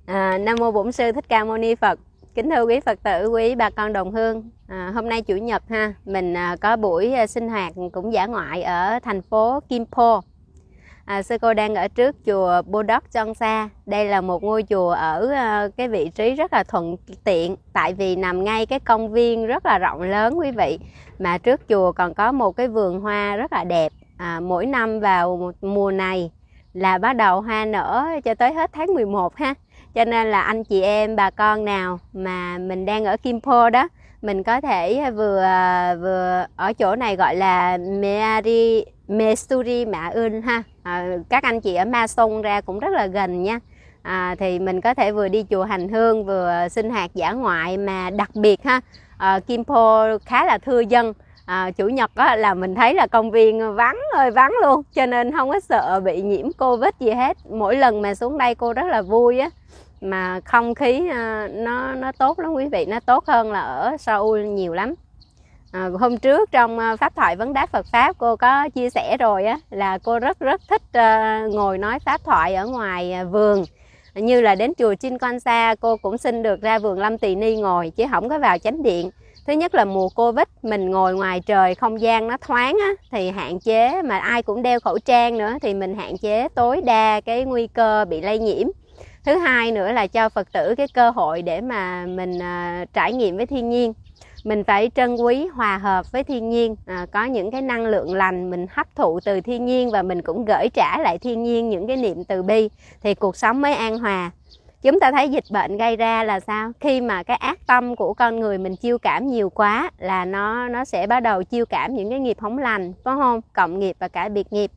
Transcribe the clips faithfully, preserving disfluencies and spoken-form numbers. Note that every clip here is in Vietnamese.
À, Nam mô Bổn Sư Thích Ca Mâu Ni Phật. Kính thưa quý Phật tử, quý bà con đồng hương, à, hôm nay Chủ nhật ha, mình à, có buổi à, sinh hoạt cũng dã ngoại ở thành phố Kim Po. À, sư cô đang ở trước chùa Bodok Chongsa. Đây là một ngôi chùa ở à, cái vị trí rất là thuận tiện, tại vì nằm ngay cái công viên rất là rộng lớn quý vị. Mà trước chùa còn có một cái vườn hoa rất là đẹp. À, mỗi năm vào mùa này là bắt đầu hoa nở cho tới hết tháng mười một ha. Cho nên là anh chị em bà con nào mà mình đang ở Kim Po đó, mình có thể vừa vừa ở chỗ này gọi là Meari Mesuri Mạ Ưn ha. À, các anh chị ở Ma Sông ra cũng rất là gần nha. À, thì mình có thể vừa đi chùa hành hương vừa sinh hoạt dã ngoại, mà đặc biệt ha, à, Kim Po khá là thưa dân. À, chủ nhật á, là mình thấy là công viên vắng ơi vắng luôn, cho nên không có sợ bị nhiễm Covid gì hết. Mỗi lần mà xuống đây cô rất là vui á, mà không khí nó nó tốt lắm quý vị, nó tốt hơn là ở Seoul nhiều lắm. À, hôm trước trong pháp thoại vấn đáp Phật pháp cô có chia sẻ rồi á, là cô rất rất thích uh, ngồi nói pháp thoại ở ngoài vườn. Như là đến chùa Jinkonsa cô cũng xin được ra vườn Lâm Tỳ Ni ngồi, chứ không có vào chánh điện. Thứ nhất là mùa Covid mình ngồi ngoài trời không gian nó thoáng á, thì hạn chế, mà ai cũng đeo khẩu trang nữa thì mình hạn chế tối đa cái nguy cơ bị lây nhiễm. Thứ hai nữa là cho Phật tử cái cơ hội để mà mình à, trải nghiệm với thiên nhiên. Mình phải trân quý, hòa hợp với thiên nhiên, à, có những cái năng lượng lành mình hấp thụ từ thiên nhiên, và mình cũng gửi trả lại thiên nhiên những cái niệm từ bi, thì cuộc sống mới an hòa. Chúng ta thấy dịch bệnh gây ra là sao? Khi mà cái ác tâm của con người mình chiêu cảm nhiều quá là nó nó sẽ bắt đầu chiêu cảm những cái nghiệp không lành, phải không? Cộng nghiệp và cả biệt nghiệp.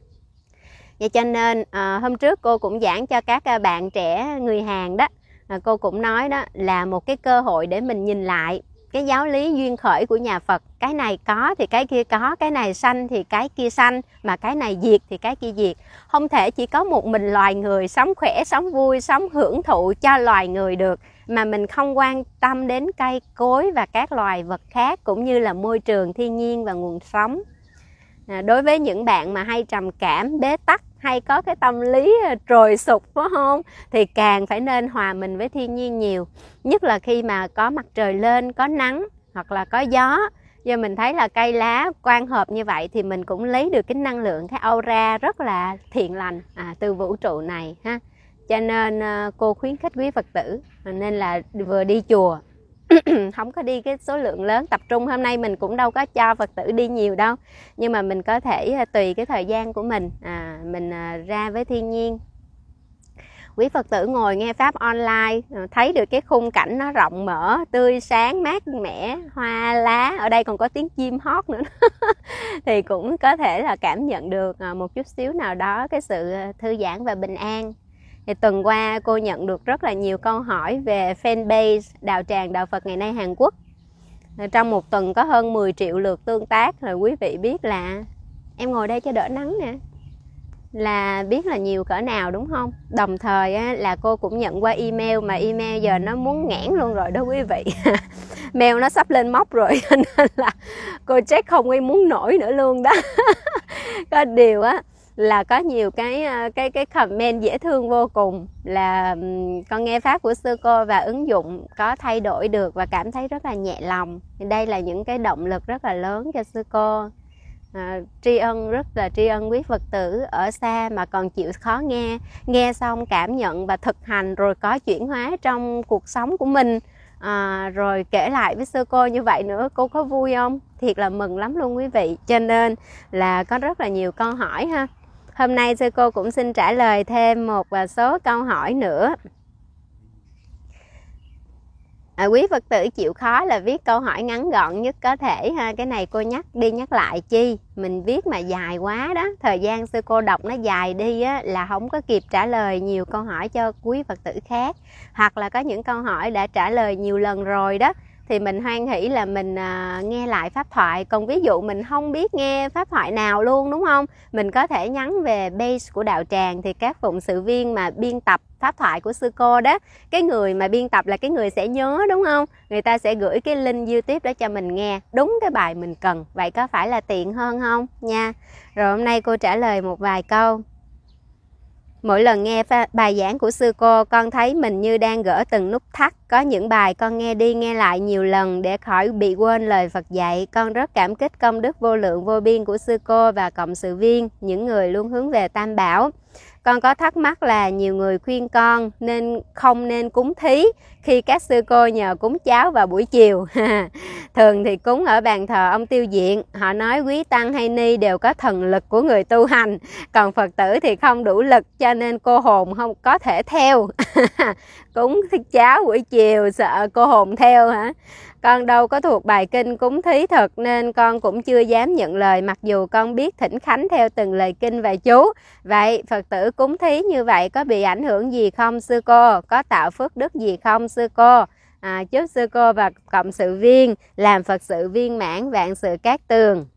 Vậy cho nên à, hôm trước cô cũng giảng cho các bạn trẻ người Hàn đó, à, cô cũng nói đó là một cái cơ hội để mình nhìn lại cái giáo lý duyên khởi của nhà Phật. Cái này có thì cái kia có, cái này sanh thì cái kia sanh, mà cái này diệt thì cái kia diệt. Không thể chỉ có một mình loài người sống khỏe, sống vui, sống hưởng thụ cho loài người được, mà mình không quan tâm đến cây cối và các loài vật khác, cũng như là môi trường, thiên nhiên và nguồn sống. À, đối với những bạn mà hay trầm cảm, bế tắc, hay có cái tâm lý trồi sụp phải không, thì càng phải nên hòa mình với thiên nhiên nhiều. Nhất là khi mà có mặt trời lên, có nắng hoặc là có gió. Giờ mình thấy là cây lá quang hợp như vậy thì mình cũng lấy được cái năng lượng, cái aura rất là thiện lành à, từ vũ trụ này ha. Cho nên cô khuyến khích quý Phật tử nên là vừa đi chùa không có đi cái số lượng lớn tập trung. Hôm nay mình cũng đâu có cho Phật tử đi nhiều đâu, nhưng mà mình có thể tùy cái thời gian của mình, à, mình à, ra với thiên nhiên. Quý Phật tử ngồi nghe pháp online, thấy được cái khung cảnh nó rộng mở, tươi sáng, mát mẻ, hoa lá, ở đây còn có tiếng chim hót nữa thì cũng có thể là cảm nhận được một chút xíu nào đó cái sự thư giãn và bình an. Thì tuần qua cô nhận được rất là nhiều câu hỏi về fanpage Đạo Tràng Đạo Phật Ngày Nay Hàn Quốc. Trong một tuần có hơn mười triệu lượt tương tác, rồi quý vị biết là em ngồi đây cho đỡ nắng nè, là biết là nhiều cỡ nào đúng không? Đồng thời á, là cô cũng nhận qua email, mà email giờ nó muốn nghẽn luôn rồi đó quý vị. Mail nó sắp lên móc rồi nên là cô check không có muốn nổi nữa luôn đó. Có điều á là có nhiều cái cái cái comment dễ thương vô cùng, là con nghe pháp của sư cô và ứng dụng có thay đổi được và cảm thấy rất là nhẹ lòng. Thì đây là những cái động lực rất là lớn cho sư cô. À, tri ân, rất là tri ân quý Phật tử ở xa mà còn chịu khó nghe, nghe xong cảm nhận và thực hành, rồi có chuyển hóa trong cuộc sống của mình, à, rồi kể lại với sư cô như vậy nữa. Cô có vui không? Thiệt là mừng lắm luôn quý vị. Cho nên là có rất là nhiều câu hỏi ha. Hôm nay sư cô cũng xin trả lời thêm một số câu hỏi nữa. À, quý Phật tử chịu khó là viết câu hỏi ngắn gọn nhất có thể ha. Cái này cô nhắc đi nhắc lại chi, mình viết mà dài quá đó, thời gian sư cô đọc nó dài đi á, là không có kịp trả lời nhiều câu hỏi cho quý Phật tử khác. Hoặc là có những câu hỏi đã trả lời nhiều lần rồi đó, thì mình hoan hỷ là mình à, nghe lại pháp thoại. Còn ví dụ mình không biết nghe pháp thoại nào luôn đúng không, mình có thể nhắn về base của Đạo Tràng, thì các phụng sự viên mà biên tập pháp thoại của sư cô đó, cái người mà biên tập là cái người sẽ nhớ đúng không, người ta sẽ gửi cái link YouTube đó cho mình nghe đúng cái bài mình cần. Vậy có phải là tiện hơn không nha? Rồi hôm nay cô trả lời một vài câu. Mỗi lần nghe bài giảng của sư cô, con thấy mình như đang gỡ từng nút thắt. Có những bài con nghe đi nghe lại nhiều lần để khỏi bị quên lời Phật dạy. Con rất cảm kích công đức vô lượng vô biên của sư cô và cộng sự viên, những người luôn hướng về Tam Bảo. Con có thắc mắc là nhiều người khuyên con nên không nên cúng thí khi các sư cô nhờ cúng cháo vào buổi chiều. Thường thì cúng ở bàn thờ ông Tiêu Diện. Họ nói quý tăng hay ni đều có thần lực của người tu hành, còn Phật tử thì không đủ lực, cho nên cô hồn không có thể theo. Cúng cháo buổi chiều sợ cô hồn theo hả? Con đâu có thuộc bài kinh cúng thí thật nên con cũng chưa dám nhận lời, mặc dù con biết thỉnh khánh theo từng lời kinh và chú. Vậy Phật tử cúng thí như vậy có bị ảnh hưởng gì không sư cô? Có tạo phước đức gì không sư cô? À, chúc sư cô và cộng sự viên làm Phật sự viên mãn, vạn sự cát tường.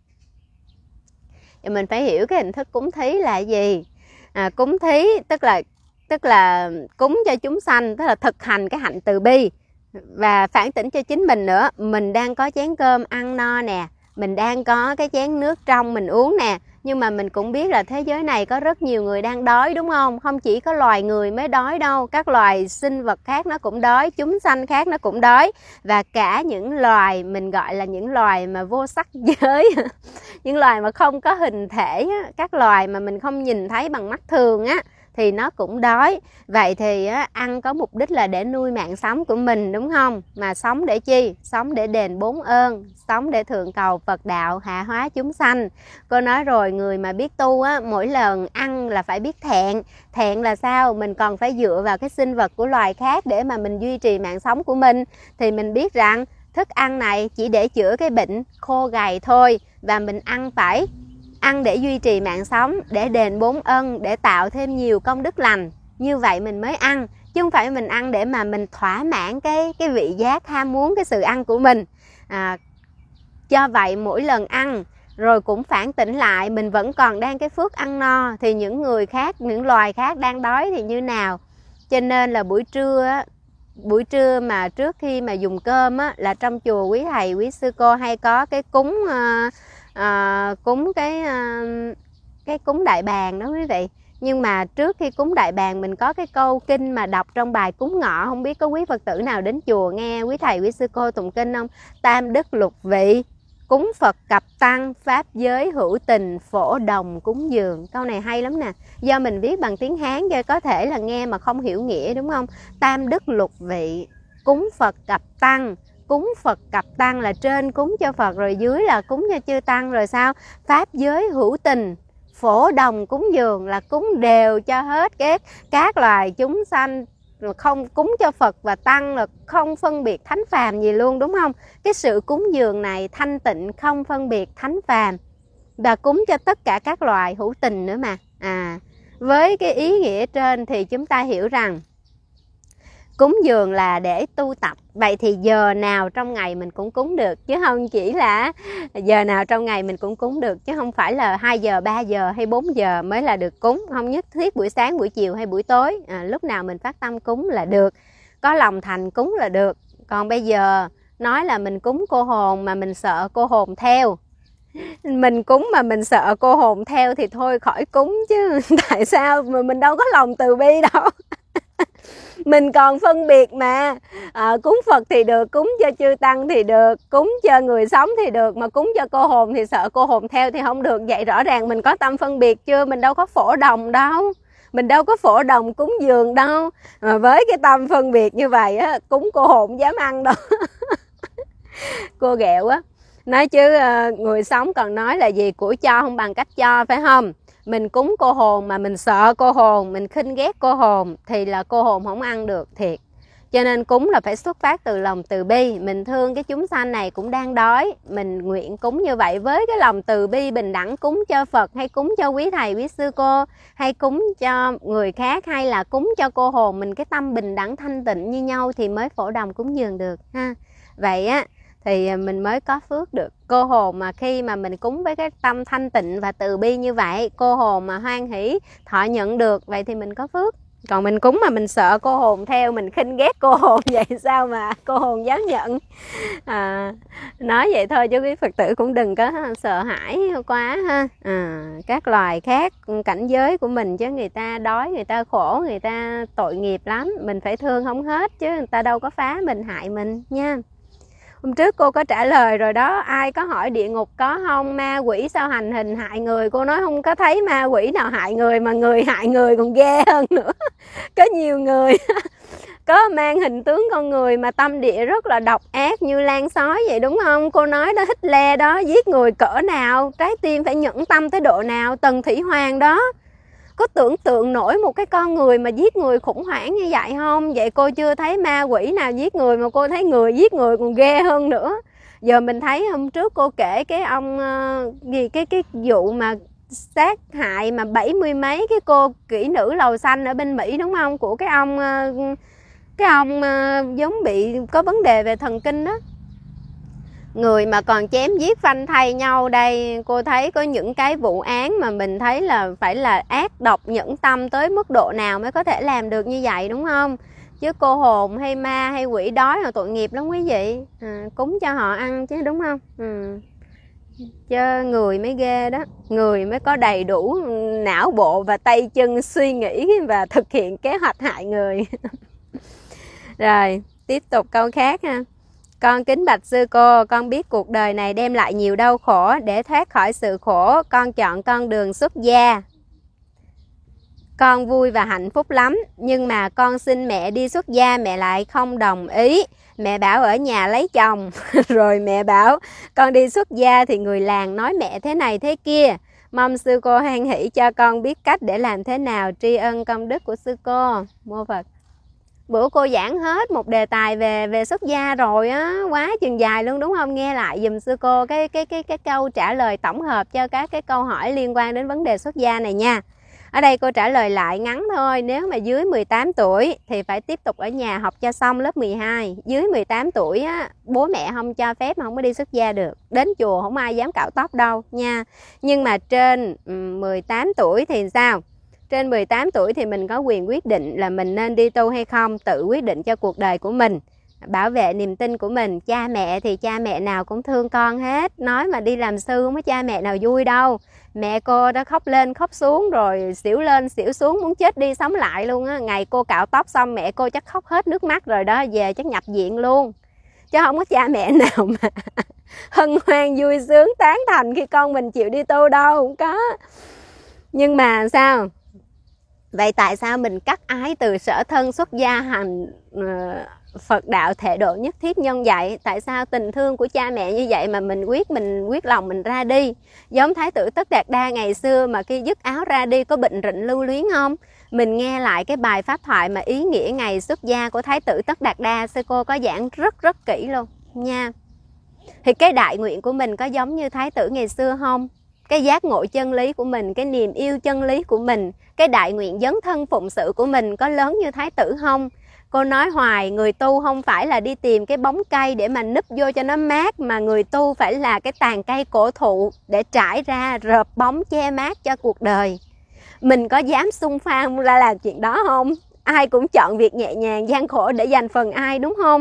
Thì mình phải hiểu cái hình thức cúng thí là gì. À, cúng thí tức là tức là cúng cho chúng sanh, tức là thực hành cái hạnh từ bi. Và phản tỉnh cho chính mình nữa, mình đang có chén cơm ăn no nè, mình đang có cái chén nước trong mình uống nè, nhưng mà mình cũng biết là thế giới này có rất nhiều người đang đói, đúng không? Không chỉ có loài người mới đói đâu, các loài sinh vật khác nó cũng đói, chúng sanh khác nó cũng đói, và cả những loài mình gọi là những loài mà vô sắc giới, những loài mà không có hình thể, các loài mà mình không nhìn thấy bằng mắt thường á, thì nó cũng đói. Vậy thì á, ăn có mục đích là để nuôi mạng sống của mình, đúng không? Mà sống để chi? Sống để đền bốn ơn, sống để thượng cầu Phật đạo, hạ hóa chúng sanh. Cô nói rồi, người mà biết tu á, mỗi lần ăn là phải biết thẹn. Thẹn là sao? Mình còn phải dựa vào cái sinh vật của loài khác để mà mình duy trì mạng sống của mình. Thì mình biết rằng thức ăn này chỉ để chữa cái bệnh khô gầy thôi, và mình ăn phải ăn để duy trì mạng sống, để đền bốn ân, để tạo thêm nhiều công đức lành. Như vậy mình mới ăn, chứ không phải mình ăn để mà mình thỏa mãn cái cái vị giác ham muốn cái sự ăn của mình. À, do vậy mỗi lần ăn rồi cũng phản tỉnh lại, mình vẫn còn đang cái phước ăn no, thì những người khác, những loài khác đang đói thì như nào? Cho nên là buổi trưa á, buổi trưa mà trước khi mà dùng cơm á, là trong chùa quý thầy quý sư cô hay có cái cúng uh, À, cúng cái cái cúng đại bàng đó quý vị. Nhưng mà trước khi cúng đại bàng mình có cái câu kinh mà đọc trong bài cúng ngọ. Không biết có quý Phật tử nào đến chùa nghe quý thầy quý sư cô tụng kinh không? Tam đức lục vị, cúng Phật cập tăng, pháp giới hữu tình, phổ đồng cúng dường. Câu này hay lắm nè. Do mình viết bằng tiếng Hán cho có thể là nghe mà không hiểu nghĩa, đúng không? Tam đức lục vị, cúng Phật cập tăng. Cúng Phật cập tăng là trên cúng cho Phật, rồi dưới là cúng cho chư tăng, rồi sao? Pháp giới hữu tình, phổ đồng cúng dường là cúng đều cho hết các các loài chúng sanh, không cúng cho Phật và tăng là không phân biệt thánh phàm gì luôn, đúng không? Cái sự cúng dường này thanh tịnh, không phân biệt thánh phàm, và cúng cho tất cả các loài hữu tình nữa mà. À, với cái ý nghĩa trên thì chúng ta hiểu rằng cúng dường là để tu tập. Vậy thì giờ nào trong ngày mình cũng cúng được, chứ không chỉ là giờ nào trong ngày mình cũng cúng được, chứ không phải là hai giờ, ba giờ hay bốn giờ mới là được cúng. Không nhất thiết buổi sáng, buổi chiều hay buổi tối, à, lúc nào mình phát tâm cúng là được, có lòng thành cúng là được. Còn bây giờ nói là mình cúng cô hồn mà mình sợ cô hồn theo, mình cúng mà mình sợ cô hồn theo thì thôi khỏi cúng chứ. Tại sao? Mà mình đâu có lòng từ bi đâu. Mình còn phân biệt mà, à, cúng Phật thì được, cúng cho chư tăng thì được, cúng cho người sống thì được, mà cúng cho cô hồn thì sợ cô hồn theo thì không được. Vậy rõ ràng mình có tâm phân biệt chưa? Mình đâu có phổ đồng đâu, mình đâu có phổ đồng cúng dường đâu. Mà với cái tâm phân biệt như vậy á, cúng cô hồn dám ăn đâu. Cô ghẹo á, nói chứ người sống còn nói là gì, của cho không bằng cách cho, phải không? Mình cúng cô hồn mà mình sợ cô hồn, mình khinh ghét cô hồn thì là cô hồn không ăn được thiệt. Cho nên cúng là phải xuất phát từ lòng từ bi. Mình thương cái chúng sanh này cũng đang đói, mình nguyện cúng như vậy với cái lòng từ bi bình đẳng, cúng cho Phật hay cúng cho quý thầy quý sư cô, hay cúng cho người khác, hay là cúng cho cô hồn, mình cái tâm bình đẳng thanh tịnh như nhau thì mới phổ đồng cúng dường được ha. Vậy á thì mình mới có phước được. Cô hồn mà khi mà mình cúng với cái tâm thanh tịnh và từ bi như vậy, cô hồn mà hoan hỷ thọ nhận được, vậy thì mình có phước. Còn mình cúng mà mình sợ cô hồn theo, mình khinh ghét cô hồn vậy sao mà cô hồn dám nhận. À, nói vậy thôi chứ quý Phật tử cũng đừng có sợ hãi quá ha. À, các loài khác cảnh giới của mình chứ người ta đói, người ta khổ, người ta tội nghiệp lắm, mình phải thương không hết chứ người ta đâu có phá mình hại mình nha. Hôm trước cô có trả lời rồi đó, ai có hỏi địa ngục có không, ma quỷ sao hành hình hại người, cô nói không có thấy ma quỷ nào hại người, mà người hại người còn ghê hơn nữa. Có nhiều người có mang hình tướng con người mà tâm địa rất là độc ác như lan sói vậy, đúng không? Cô nói đó, Hitler đó, giết người cỡ nào, trái tim phải nhẫn tâm tới độ nào, Tần Thủy Hoàng đó. Có tưởng tượng nổi một cái con người mà giết người khủng hoảng như vậy không? Vậy cô chưa thấy ma quỷ nào giết người, mà cô thấy người giết người còn ghê hơn nữa. Giờ mình thấy hôm trước cô kể cái ông gì cái cái vụ mà sát hại mà bảy mươi mấy cái cô kỹ nữ lầu xanh ở bên Mỹ, đúng không? Của cái ông cái ông giống bị có vấn đề về thần kinh đó. Người mà còn chém giết phanh thay nhau đây. Cô thấy có những cái vụ án mà mình thấy là phải là ác độc nhẫn tâm tới mức độ nào mới có thể làm được như vậy, đúng không? Chứ cô hồn hay ma hay quỷ đói là tội nghiệp lắm quý vị. À, cúng cho họ ăn chứ, đúng không? Ừ. Chứ người mới ghê đó. Người mới có đầy đủ não bộ và tay chân suy nghĩ và thực hiện kế hoạch hại người. Rồi, tiếp tục câu khác ha. Con kính bạch sư cô, con biết cuộc đời này đem lại nhiều đau khổ. Để thoát khỏi sự khổ, con chọn con đường xuất gia. Con vui và hạnh phúc lắm, nhưng mà con xin mẹ đi xuất gia, mẹ lại không đồng ý. Mẹ bảo ở nhà lấy chồng. Rồi mẹ bảo con đi xuất gia thì người làng nói mẹ thế này thế kia. Mong sư cô hoan hỷ cho con biết cách để làm thế nào, tri ân công đức của sư cô. Mô Phật. Bữa cô giảng hết một đề tài về về xuất gia rồi á, quá chừng dài luôn, đúng không? Nghe lại giùm sư cô cái cái cái cái câu trả lời tổng hợp cho các cái câu hỏi liên quan đến vấn đề xuất gia này nha. Ở đây cô trả lời lại ngắn thôi. Nếu mà dưới mười tám tuổi thì phải tiếp tục ở nhà học cho xong lớp mười hai. Dưới mười tám tuổi á, bố mẹ không cho phép mà không có đi xuất gia được. Đến chùa không ai dám cạo tóc đâu nha. Nhưng mà trên mười tám tuổi thì sao? Trên mười tám tuổi thì mình có quyền quyết định là mình nên đi tu hay không, tự quyết định cho cuộc đời của mình, bảo vệ niềm tin của mình. Cha mẹ thì cha mẹ nào cũng thương con hết. Nói mà đi làm sư không có cha mẹ nào vui đâu. Mẹ cô đã khóc lên khóc xuống rồi xỉu lên xỉu xuống, muốn chết đi sống lại luôn á. Ngày cô cạo tóc xong mẹ cô chắc khóc hết nước mắt rồi đó, về chắc nhập viện luôn. Chứ không có cha mẹ nào mà hân hoan vui sướng tán thành khi con mình chịu đi tu đâu, không có. Nhưng mà sao? Vậy tại sao mình cắt ái từ sở thân xuất gia hành uh, Phật đạo thệ độ nhất thiết nhân vậy? Tại sao tình thương của cha mẹ như vậy mà mình quyết mình quyết lòng mình ra đi? Giống Thái tử Tất Đạt Đa ngày xưa mà khi dứt áo ra đi có bệnh rịnh lưu luyến không? Mình nghe lại cái bài pháp thoại mà ý nghĩa ngày xuất gia của Thái tử Tất Đạt Đa, sư cô có giảng rất rất kỹ luôn nha. Thì cái đại nguyện của mình có giống như Thái tử ngày xưa không? Cái giác ngộ chân lý của mình, cái niềm yêu chân lý của mình, cái đại nguyện dấn thân phụng sự của mình có lớn như Thái tử không? Cô nói hoài, người tu không phải là đi tìm cái bóng cây để mà núp vô cho nó mát, mà người tu phải là cái tàn cây cổ thụ để trải ra rợp bóng che mát cho cuộc đời. Mình có dám xung phong ra làm chuyện đó không? Ai cũng chọn việc nhẹ nhàng gian khổ để dành phần ai, đúng không?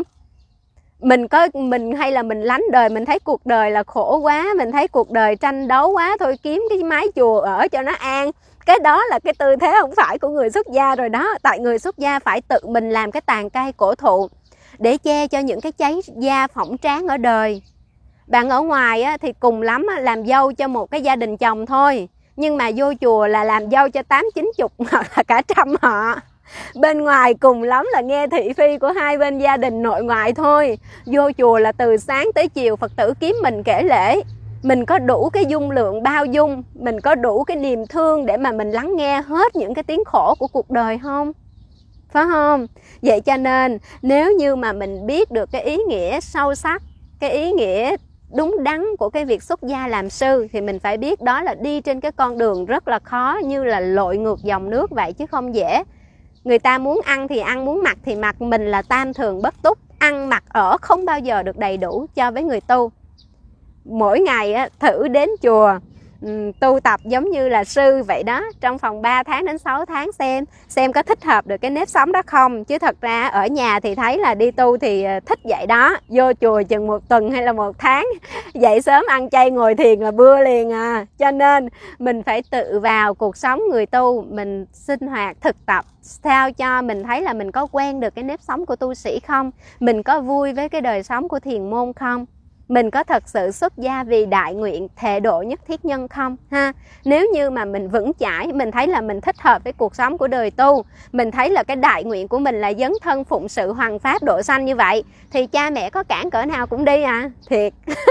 Mình có mình hay là mình lánh đời, mình thấy cuộc đời là khổ quá, mình thấy cuộc đời tranh đấu quá, thôi kiếm cái mái chùa ở cho nó an. Cái đó là cái tư thế không phải của người xuất gia rồi đó. Tại người xuất gia phải tự mình làm cái tàn cây cổ thụ để che cho những cái cháy da phỏng trán ở đời. Bạn ở ngoài á, thì cùng lắm á, làm dâu cho một cái gia đình chồng thôi. Nhưng mà vô chùa là làm dâu cho tám chín chục hoặc là cả trăm họ. Bên ngoài cùng lắm là nghe thị phi của hai bên gia đình nội ngoại thôi. Vô chùa là từ sáng tới chiều Phật tử kiếm mình kể lễ. Mình có đủ cái dung lượng bao dung, mình có đủ cái niềm thương để mà mình lắng nghe hết những cái tiếng khổ của cuộc đời không? Phải không? Vậy cho nên nếu như mà mình biết được cái ý nghĩa sâu sắc, cái ý nghĩa đúng đắn của cái việc xuất gia làm sư, thì mình phải biết đó là đi trên cái con đường rất là khó, như là lội ngược dòng nước vậy chứ không dễ. Người ta muốn ăn thì ăn, muốn mặc thì mặc, mình là tam thường bất túc, ăn mặc ở không bao giờ được đầy đủ cho với người tu. Mỗi ngày á, thử đến chùa um, tu tập giống như là sư vậy đó, trong vòng ba tháng đến sáu tháng xem xem có thích hợp được cái nếp sống đó không. Chứ thật ra ở nhà thì thấy là đi tu thì thích vậy đó, vô chùa chừng một tuần hay là một tháng, dậy sớm ăn chay ngồi thiền là bưa liền à. Cho nên mình phải tự vào cuộc sống người tu, mình sinh hoạt thực tập sao cho mình thấy là mình có quen được cái nếp sống của tu sĩ không, mình có vui với cái đời sống của thiền môn không, mình có thật sự xuất gia vì đại nguyện thệ độ nhất thiết nhân không ha. Nếu như mà mình vững chãi, mình thấy là mình thích hợp với cuộc sống của đời tu, mình thấy là cái đại nguyện của mình là dấn thân phụng sự hoằng pháp độ sanh như vậy, thì cha mẹ có cản cỡ nào cũng đi à, thiệt.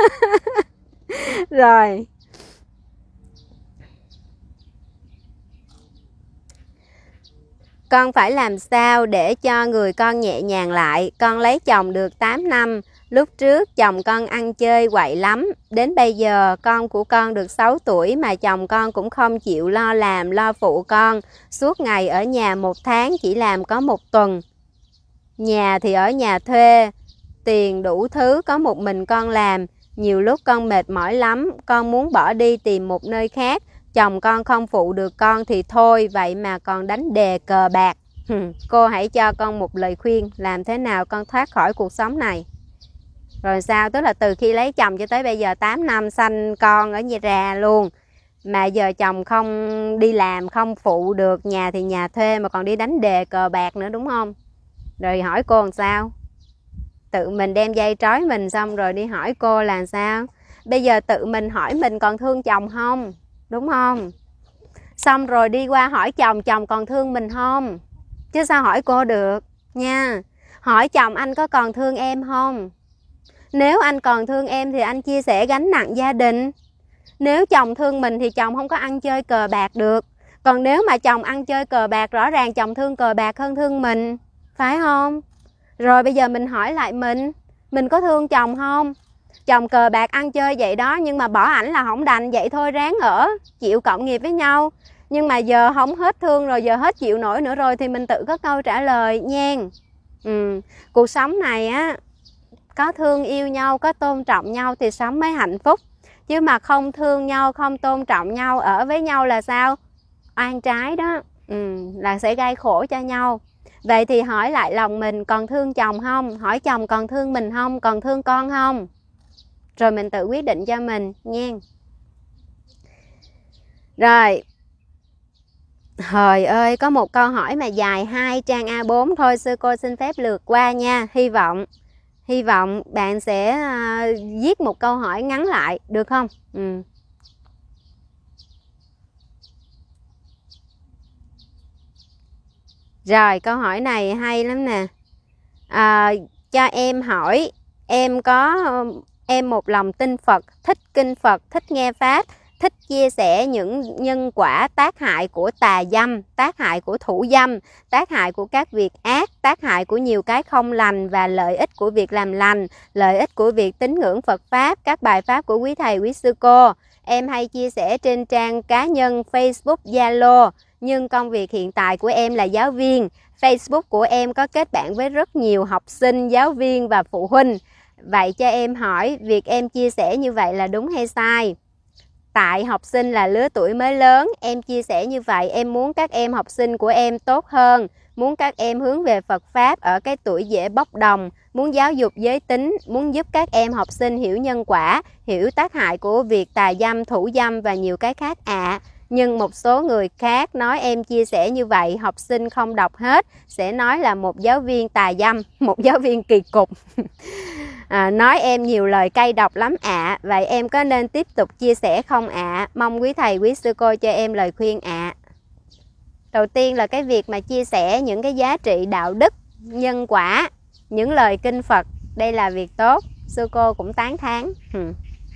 Rồi con phải làm sao để cho người con nhẹ nhàng lại? Con lấy chồng được tám năm. Lúc trước chồng con ăn chơi quậy lắm. Đến bây giờ con của con được sáu tuổi mà chồng con cũng không chịu lo làm, lo phụ con. Suốt ngày ở nhà một tháng chỉ làm có một tuần. Nhà thì ở nhà thuê, tiền đủ thứ có một mình con làm. Nhiều lúc con mệt mỏi lắm, con muốn bỏ đi tìm một nơi khác. Chồng con không phụ được con thì thôi, vậy mà còn đánh đề cờ bạc. Cô hãy cho con một lời khuyên, làm thế nào con thoát khỏi cuộc sống này? Rồi sao? Tức là từ khi lấy chồng cho tới bây giờ tám năm sanh con ở nhà ra luôn. Mà giờ chồng không đi làm, không phụ được, nhà thì nhà thuê mà còn đi đánh đề cờ bạc nữa đúng không? Rồi hỏi cô làm sao? Tự mình đem dây trói mình xong rồi đi hỏi cô là sao? Bây giờ tự mình hỏi mình còn thương chồng không? Đúng không? Xong rồi đi qua hỏi chồng, chồng còn thương mình không? Chứ sao hỏi cô được nha. Hỏi chồng anh có còn thương em không? Nếu anh còn thương em thì anh chia sẻ gánh nặng gia đình. Nếu chồng thương mình thì chồng không có ăn chơi cờ bạc được. Còn nếu mà chồng ăn chơi cờ bạc, rõ ràng chồng thương cờ bạc hơn thương mình, phải không? Rồi bây giờ mình hỏi lại mình, mình có thương chồng không? Chồng cờ bạc ăn chơi vậy đó, nhưng mà bỏ ảnh là không đành, vậy thôi ráng ở, chịu cộng nghiệp với nhau. Nhưng mà giờ không hết thương rồi, giờ hết chịu nổi nữa rồi thì mình tự có câu trả lời nha. Ừ. Cuộc sống này á, có thương yêu nhau, có tôn trọng nhau thì sống mới hạnh phúc. Chứ mà không thương nhau, không tôn trọng nhau, ở với nhau là sao? Oan trái đó. Ừ. Là sẽ gây khổ cho nhau. Vậy thì hỏi lại lòng mình, còn thương chồng không? Hỏi chồng còn thương mình không? Còn thương con không? Rồi mình tự quyết định cho mình nha. Rồi. Trời ơi, có một câu hỏi mà dài hai trang A bốn thôi, sư cô xin phép lược qua nha. Hy vọng hy vọng bạn sẽ uh, viết một câu hỏi ngắn lại được không? Ừ. Rồi, câu hỏi này hay lắm nè. À, cho em hỏi, em có em một lòng tin Phật, thích kinh Phật, thích nghe Pháp, thích chia sẻ những nhân quả tác hại của tà dâm, tác hại của thủ dâm, tác hại của các việc ác, tác hại của nhiều cái không lành và lợi ích của việc làm lành, lợi ích của việc tín ngưỡng Phật Pháp, các bài Pháp của quý thầy, quý sư cô. Em hay chia sẻ trên trang cá nhân Facebook, Zalo, nhưng công việc hiện tại của em là giáo viên. Facebook của em có kết bạn với rất nhiều học sinh, giáo viên và phụ huynh. Vậy cho em hỏi, việc em chia sẻ như vậy là đúng hay sai? Tại học sinh là lứa tuổi mới lớn, em chia sẻ như vậy, em muốn các em học sinh của em tốt hơn, muốn các em hướng về Phật Pháp ở cái tuổi dễ bốc đồng, muốn giáo dục giới tính, muốn giúp các em học sinh hiểu nhân quả, hiểu tác hại của việc tà dâm, thủ dâm và nhiều cái khác ạ. À. Nhưng một số người khác nói em chia sẻ như vậy, học sinh không đọc hết, sẽ nói là một giáo viên tà dâm, một giáo viên kỳ cục. À, nói em nhiều lời cay độc lắm ạ. À. Vậy em có nên tiếp tục chia sẻ không ạ? À? Mong quý thầy, quý sư cô cho em lời khuyên ạ. À. Đầu tiên là cái việc mà chia sẻ những cái giá trị đạo đức, nhân quả, những lời kinh Phật, đây là việc tốt, sư cô cũng tán thán. Hmm.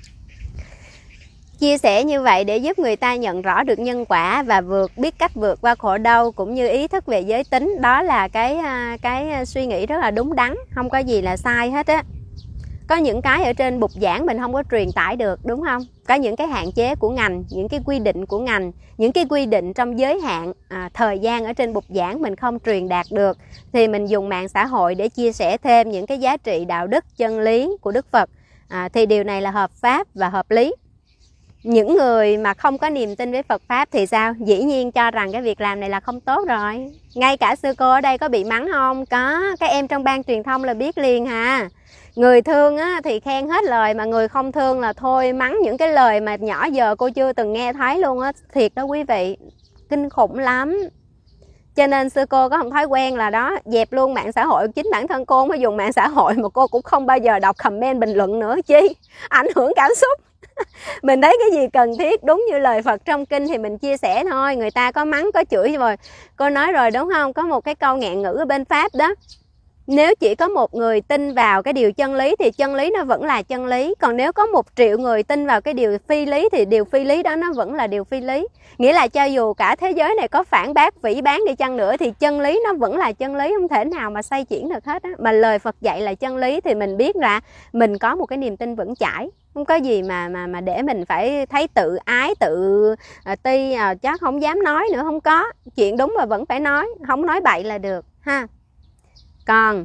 Chia sẻ như vậy để giúp người ta nhận rõ được nhân quả và vượt biết cách vượt qua khổ đau, cũng như ý thức về giới tính, đó là cái cái suy nghĩ rất là đúng đắn, không có gì là sai hết á. Có những cái ở trên bục giảng mình không có truyền tải được, đúng không? Có những cái hạn chế của ngành, những cái quy định của ngành, những cái quy định trong giới hạn à, thời gian ở trên bục giảng mình không truyền đạt được, thì mình dùng mạng xã hội để chia sẻ thêm những cái giá trị đạo đức, chân lý của Đức Phật, à, thì điều này là hợp pháp và hợp lý. Những người mà không có niềm tin với Phật Pháp thì sao? Dĩ nhiên cho rằng cái việc làm này là không tốt rồi. Ngay cả sư cô ở đây có bị mắng không? Có, các em trong ban truyền thông là biết liền hà. Người thương á, thì khen hết lời, mà người không thương là thôi mắng những cái lời mà nhỏ giờ cô chưa từng nghe thấy luôn á. Thiệt đó quý vị, kinh khủng lắm. Cho nên sư cô có một thói quen là đó, dẹp luôn mạng xã hội. Chính bản thân cô không có dùng mạng xã hội mà cô cũng không bao giờ đọc comment bình luận nữa. Chi? Ảnh hưởng cảm xúc. Mình thấy cái gì cần thiết đúng như lời Phật trong kinh thì mình chia sẻ thôi. Người ta có mắng có chửi rồi, cô nói rồi đúng không? Có một cái câu ngạn ngữ ở bên Pháp đó, nếu chỉ có một người tin vào cái điều chân lý thì chân lý nó vẫn là chân lý. Còn nếu có một triệu người tin vào cái điều phi lý thì điều phi lý đó nó vẫn là điều phi lý. Nghĩa là cho dù cả thế giới này có phản bác, vĩ bán đi chăng nữa thì chân lý nó vẫn là chân lý, không thể nào mà xoay chuyển được hết á. Mà lời Phật dạy là chân lý thì mình biết là mình có một cái niềm tin vững chãi. Không có gì mà mà mà để mình phải thấy tự ái, tự à, ti à, chắc không dám nói nữa, không có. Chuyện đúng mà vẫn phải nói, không nói bậy là được ha. Còn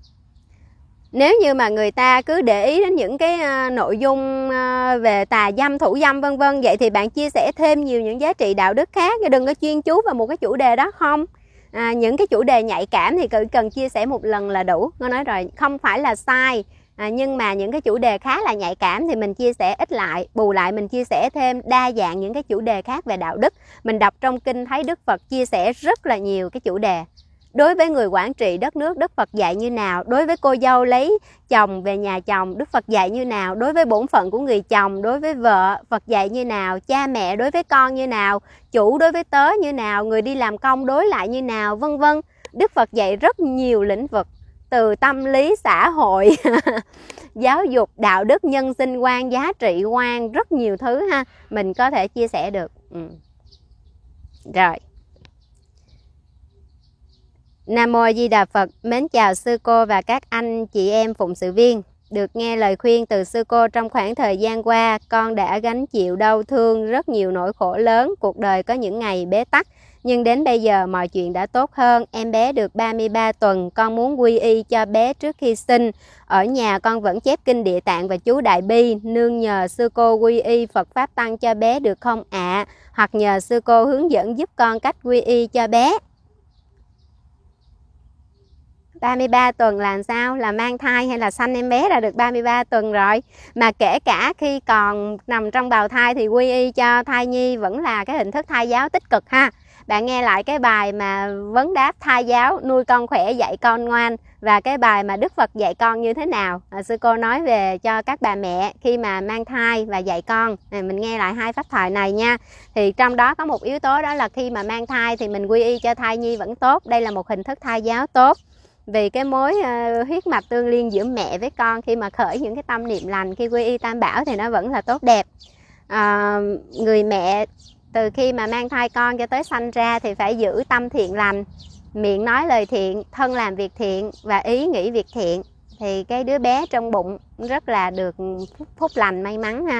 nếu như mà người ta cứ để ý đến những cái uh, nội dung uh, về tà dâm, thủ dâm vân vân, vậy thì bạn chia sẻ thêm nhiều những giá trị đạo đức khác, đừng có chuyên chú vào một cái chủ đề đó không. À, những cái chủ đề nhạy cảm thì cần chia sẻ một lần là đủ. Nó nói rồi, không phải là sai, à, nhưng mà những cái chủ đề khá là nhạy cảm thì mình chia sẻ ít lại, bù lại mình chia sẻ thêm đa dạng những cái chủ đề khác về đạo đức. Mình đọc trong kinh thấy Đức Phật chia sẻ rất là nhiều cái chủ đề. Đối với người quản trị đất nước, Đức Phật dạy như nào? Đối với cô dâu lấy chồng về nhà chồng, Đức Phật dạy như nào? Đối với bổn phận của người chồng, đối với vợ, Phật dạy như nào? Cha mẹ đối với con như nào? Chủ đối với tớ như nào? Người đi làm công đối lại như nào? Vân vân. Đức Phật dạy rất nhiều lĩnh vực, từ tâm lý, xã hội, giáo dục, đạo đức, nhân sinh quan, giá trị quan, rất nhiều thứ ha. Mình có thể chia sẻ được. Ừ. Rồi. Nam Mô Di Đà Phật. Mến chào sư cô và các anh chị em phụng sự viên. Được nghe lời khuyên từ sư cô trong khoảng thời gian qua, con đã gánh chịu đau thương, rất nhiều nỗi khổ lớn. Cuộc đời có những ngày bế tắc, nhưng đến bây giờ mọi chuyện đã tốt hơn. Em bé được ba mươi ba tuần, con muốn quy y cho bé trước khi sinh. Ở nhà con vẫn chép kinh Địa Tạng và chú Đại Bi. Nương nhờ sư cô quy y Phật Pháp Tăng cho bé được không ạ? À? Hoặc nhờ sư cô hướng dẫn giúp con cách quy y cho bé. ba mươi ba tuần là sao? Là mang thai hay là sanh em bé ra được ba mươi ba tuần rồi. Mà kể cả khi còn nằm trong bào thai thì quy y cho thai nhi vẫn là cái hình thức thai giáo tích cực ha. Bạn nghe lại cái bài mà vấn đáp thai giáo, nuôi con khỏe dạy con ngoan, và cái bài mà Đức Phật dạy con như thế nào. À, sư cô nói về cho các bà mẹ khi mà mang thai và dạy con. À, mình nghe lại hai pháp thoại này nha. Thì trong đó có một yếu tố đó là khi mà mang thai thì mình quy y cho thai nhi vẫn tốt. Đây là một hình thức thai giáo tốt. Vì cái mối uh, huyết mạch tương liên giữa mẹ với con, khi mà khởi những cái tâm niệm lành khi quy y Tam Bảo thì nó vẫn là tốt đẹp. Uh, người mẹ từ khi mà mang thai con cho tới sanh ra thì phải giữ tâm thiện lành, miệng nói lời thiện, thân làm việc thiện và ý nghĩ việc thiện. Thì cái đứa bé trong bụng rất là được phúc, phúc lành, may mắn ha.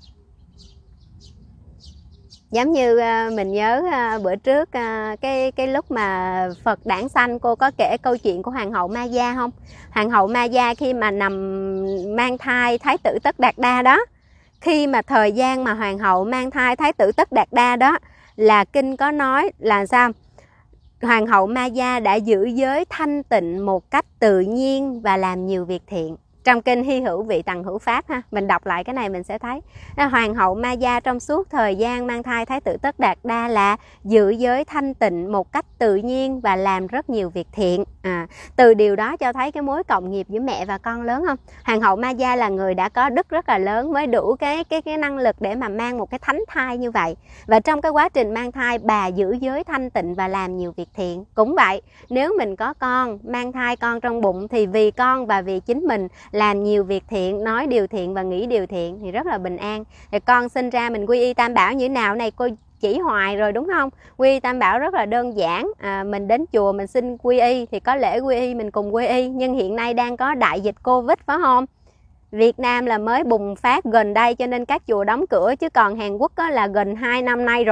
Giống như mình nhớ bữa trước cái cái lúc mà Phật đản sanh, cô có kể câu chuyện của Hoàng hậu Ma Gia không? Hoàng hậu Ma Gia khi mà nằm mang thai Thái tử Tất Đạt Đa đó, khi mà thời gian mà Hoàng hậu mang thai Thái tử Tất Đạt Đa đó là kinh có nói là sao? Hoàng hậu Ma Gia đã giữ giới thanh tịnh một cách tự nhiên và làm nhiều việc thiện. Trong kinh Hy Hữu Vị Tằng Hữu Pháp ha, mình đọc lại cái này mình sẽ thấy. Hoàng hậu Ma Gia trong suốt thời gian mang thai Thái tử Tất Đạt Đa là giữ giới thanh tịnh một cách tự nhiên và làm rất nhiều việc thiện. À, từ điều đó cho thấy cái mối cộng nghiệp giữa mẹ và con lớn không? Hoàng hậu Ma Gia là người đã có đức rất là lớn mới đủ cái cái cái năng lực để mà mang một cái thánh thai như vậy. Và trong cái quá trình mang thai, bà giữ giới thanh tịnh và làm nhiều việc thiện. Cũng vậy, nếu mình có con, mang thai con trong bụng thì vì con và vì chính mình làm nhiều việc thiện, nói điều thiện và nghĩ điều thiện thì rất là bình an. Thì con sinh ra mình quy y Tam Bảo như thế nào này cô chỉ hoài rồi đúng không? Quy y Tam Bảo rất là đơn giản. À, mình đến chùa mình xin quy y thì có lễ quy y mình cùng quy y. Nhưng hiện nay đang có đại dịch Covid phải không? Việt Nam là mới bùng phát gần đây cho nên các chùa đóng cửa, chứ còn Hàn Quốc là gần hai năm nay rồi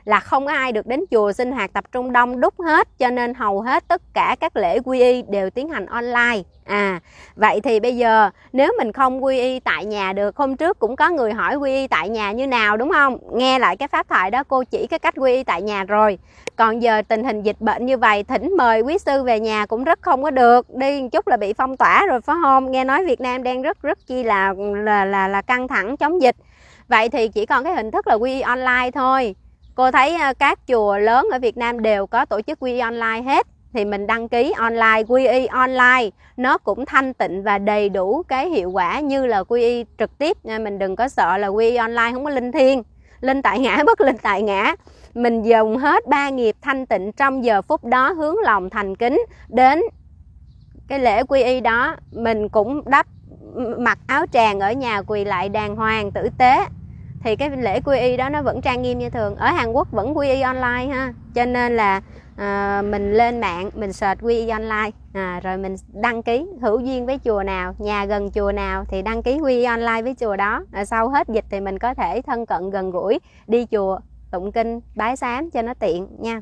là không có ai được đến chùa sinh hoạt tập trung đông đúc hết, cho nên hầu hết tất cả các lễ quy y đều tiến hành online. À, vậy thì bây giờ nếu mình không quy y tại nhà được, hôm trước cũng có người hỏi quy y tại nhà như nào đúng không? Nghe lại cái pháp thoại đó, cô chỉ cái cách quy y tại nhà rồi. Còn giờ tình hình dịch bệnh như vậy, thỉnh mời quý sư về nhà cũng rất không có được, đi một chút là bị phong tỏa rồi phải không? Nghe nói Việt Nam đang rất rất chi là là là, là căng thẳng chống dịch. Vậy thì chỉ còn cái hình thức là quy y online thôi. Cô thấy các chùa lớn ở Việt Nam đều có tổ chức quy y online hết. Thì mình đăng ký online, quy y online nó cũng thanh tịnh và đầy đủ cái hiệu quả như là quy y trực tiếp. Mình đừng có sợ là quy y online không có linh thiêng, linh tại ngã bất linh tại ngã. Mình dùng hết ba nghiệp thanh tịnh trong giờ phút đó, hướng lòng thành kính đến cái lễ quy y đó. Mình cũng đắp mặc áo tràng ở nhà, quỳ lại đàng hoàng tử tế, thì cái lễ quy y đó nó vẫn trang nghiêm như thường. Ở Hàn Quốc vẫn quy y online ha, cho nên là à, mình lên mạng mình search quy y online, à, rồi mình đăng ký hữu duyên với chùa nào, nhà gần chùa nào thì đăng ký quy y online với chùa đó. À, sau hết dịch thì mình có thể thân cận gần gũi đi chùa tụng kinh bái sám cho nó tiện nha.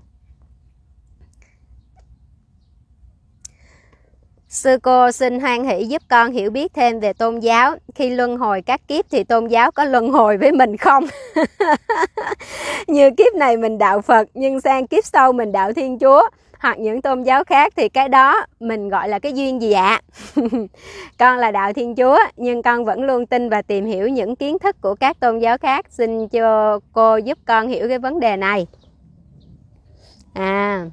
Sư cô xin hoan hỷ giúp con hiểu biết thêm về tôn giáo. Khi luân hồi các kiếp thì tôn giáo có luân hồi với mình không? Như kiếp này mình đạo Phật, nhưng sang kiếp sau mình đạo Thiên Chúa hoặc những tôn giáo khác thì cái đó mình gọi là cái duyên gì ạ? Con là đạo Thiên Chúa nhưng con vẫn luôn tin và tìm hiểu những kiến thức của các tôn giáo khác. Xin cho cô giúp con hiểu cái vấn đề này. À,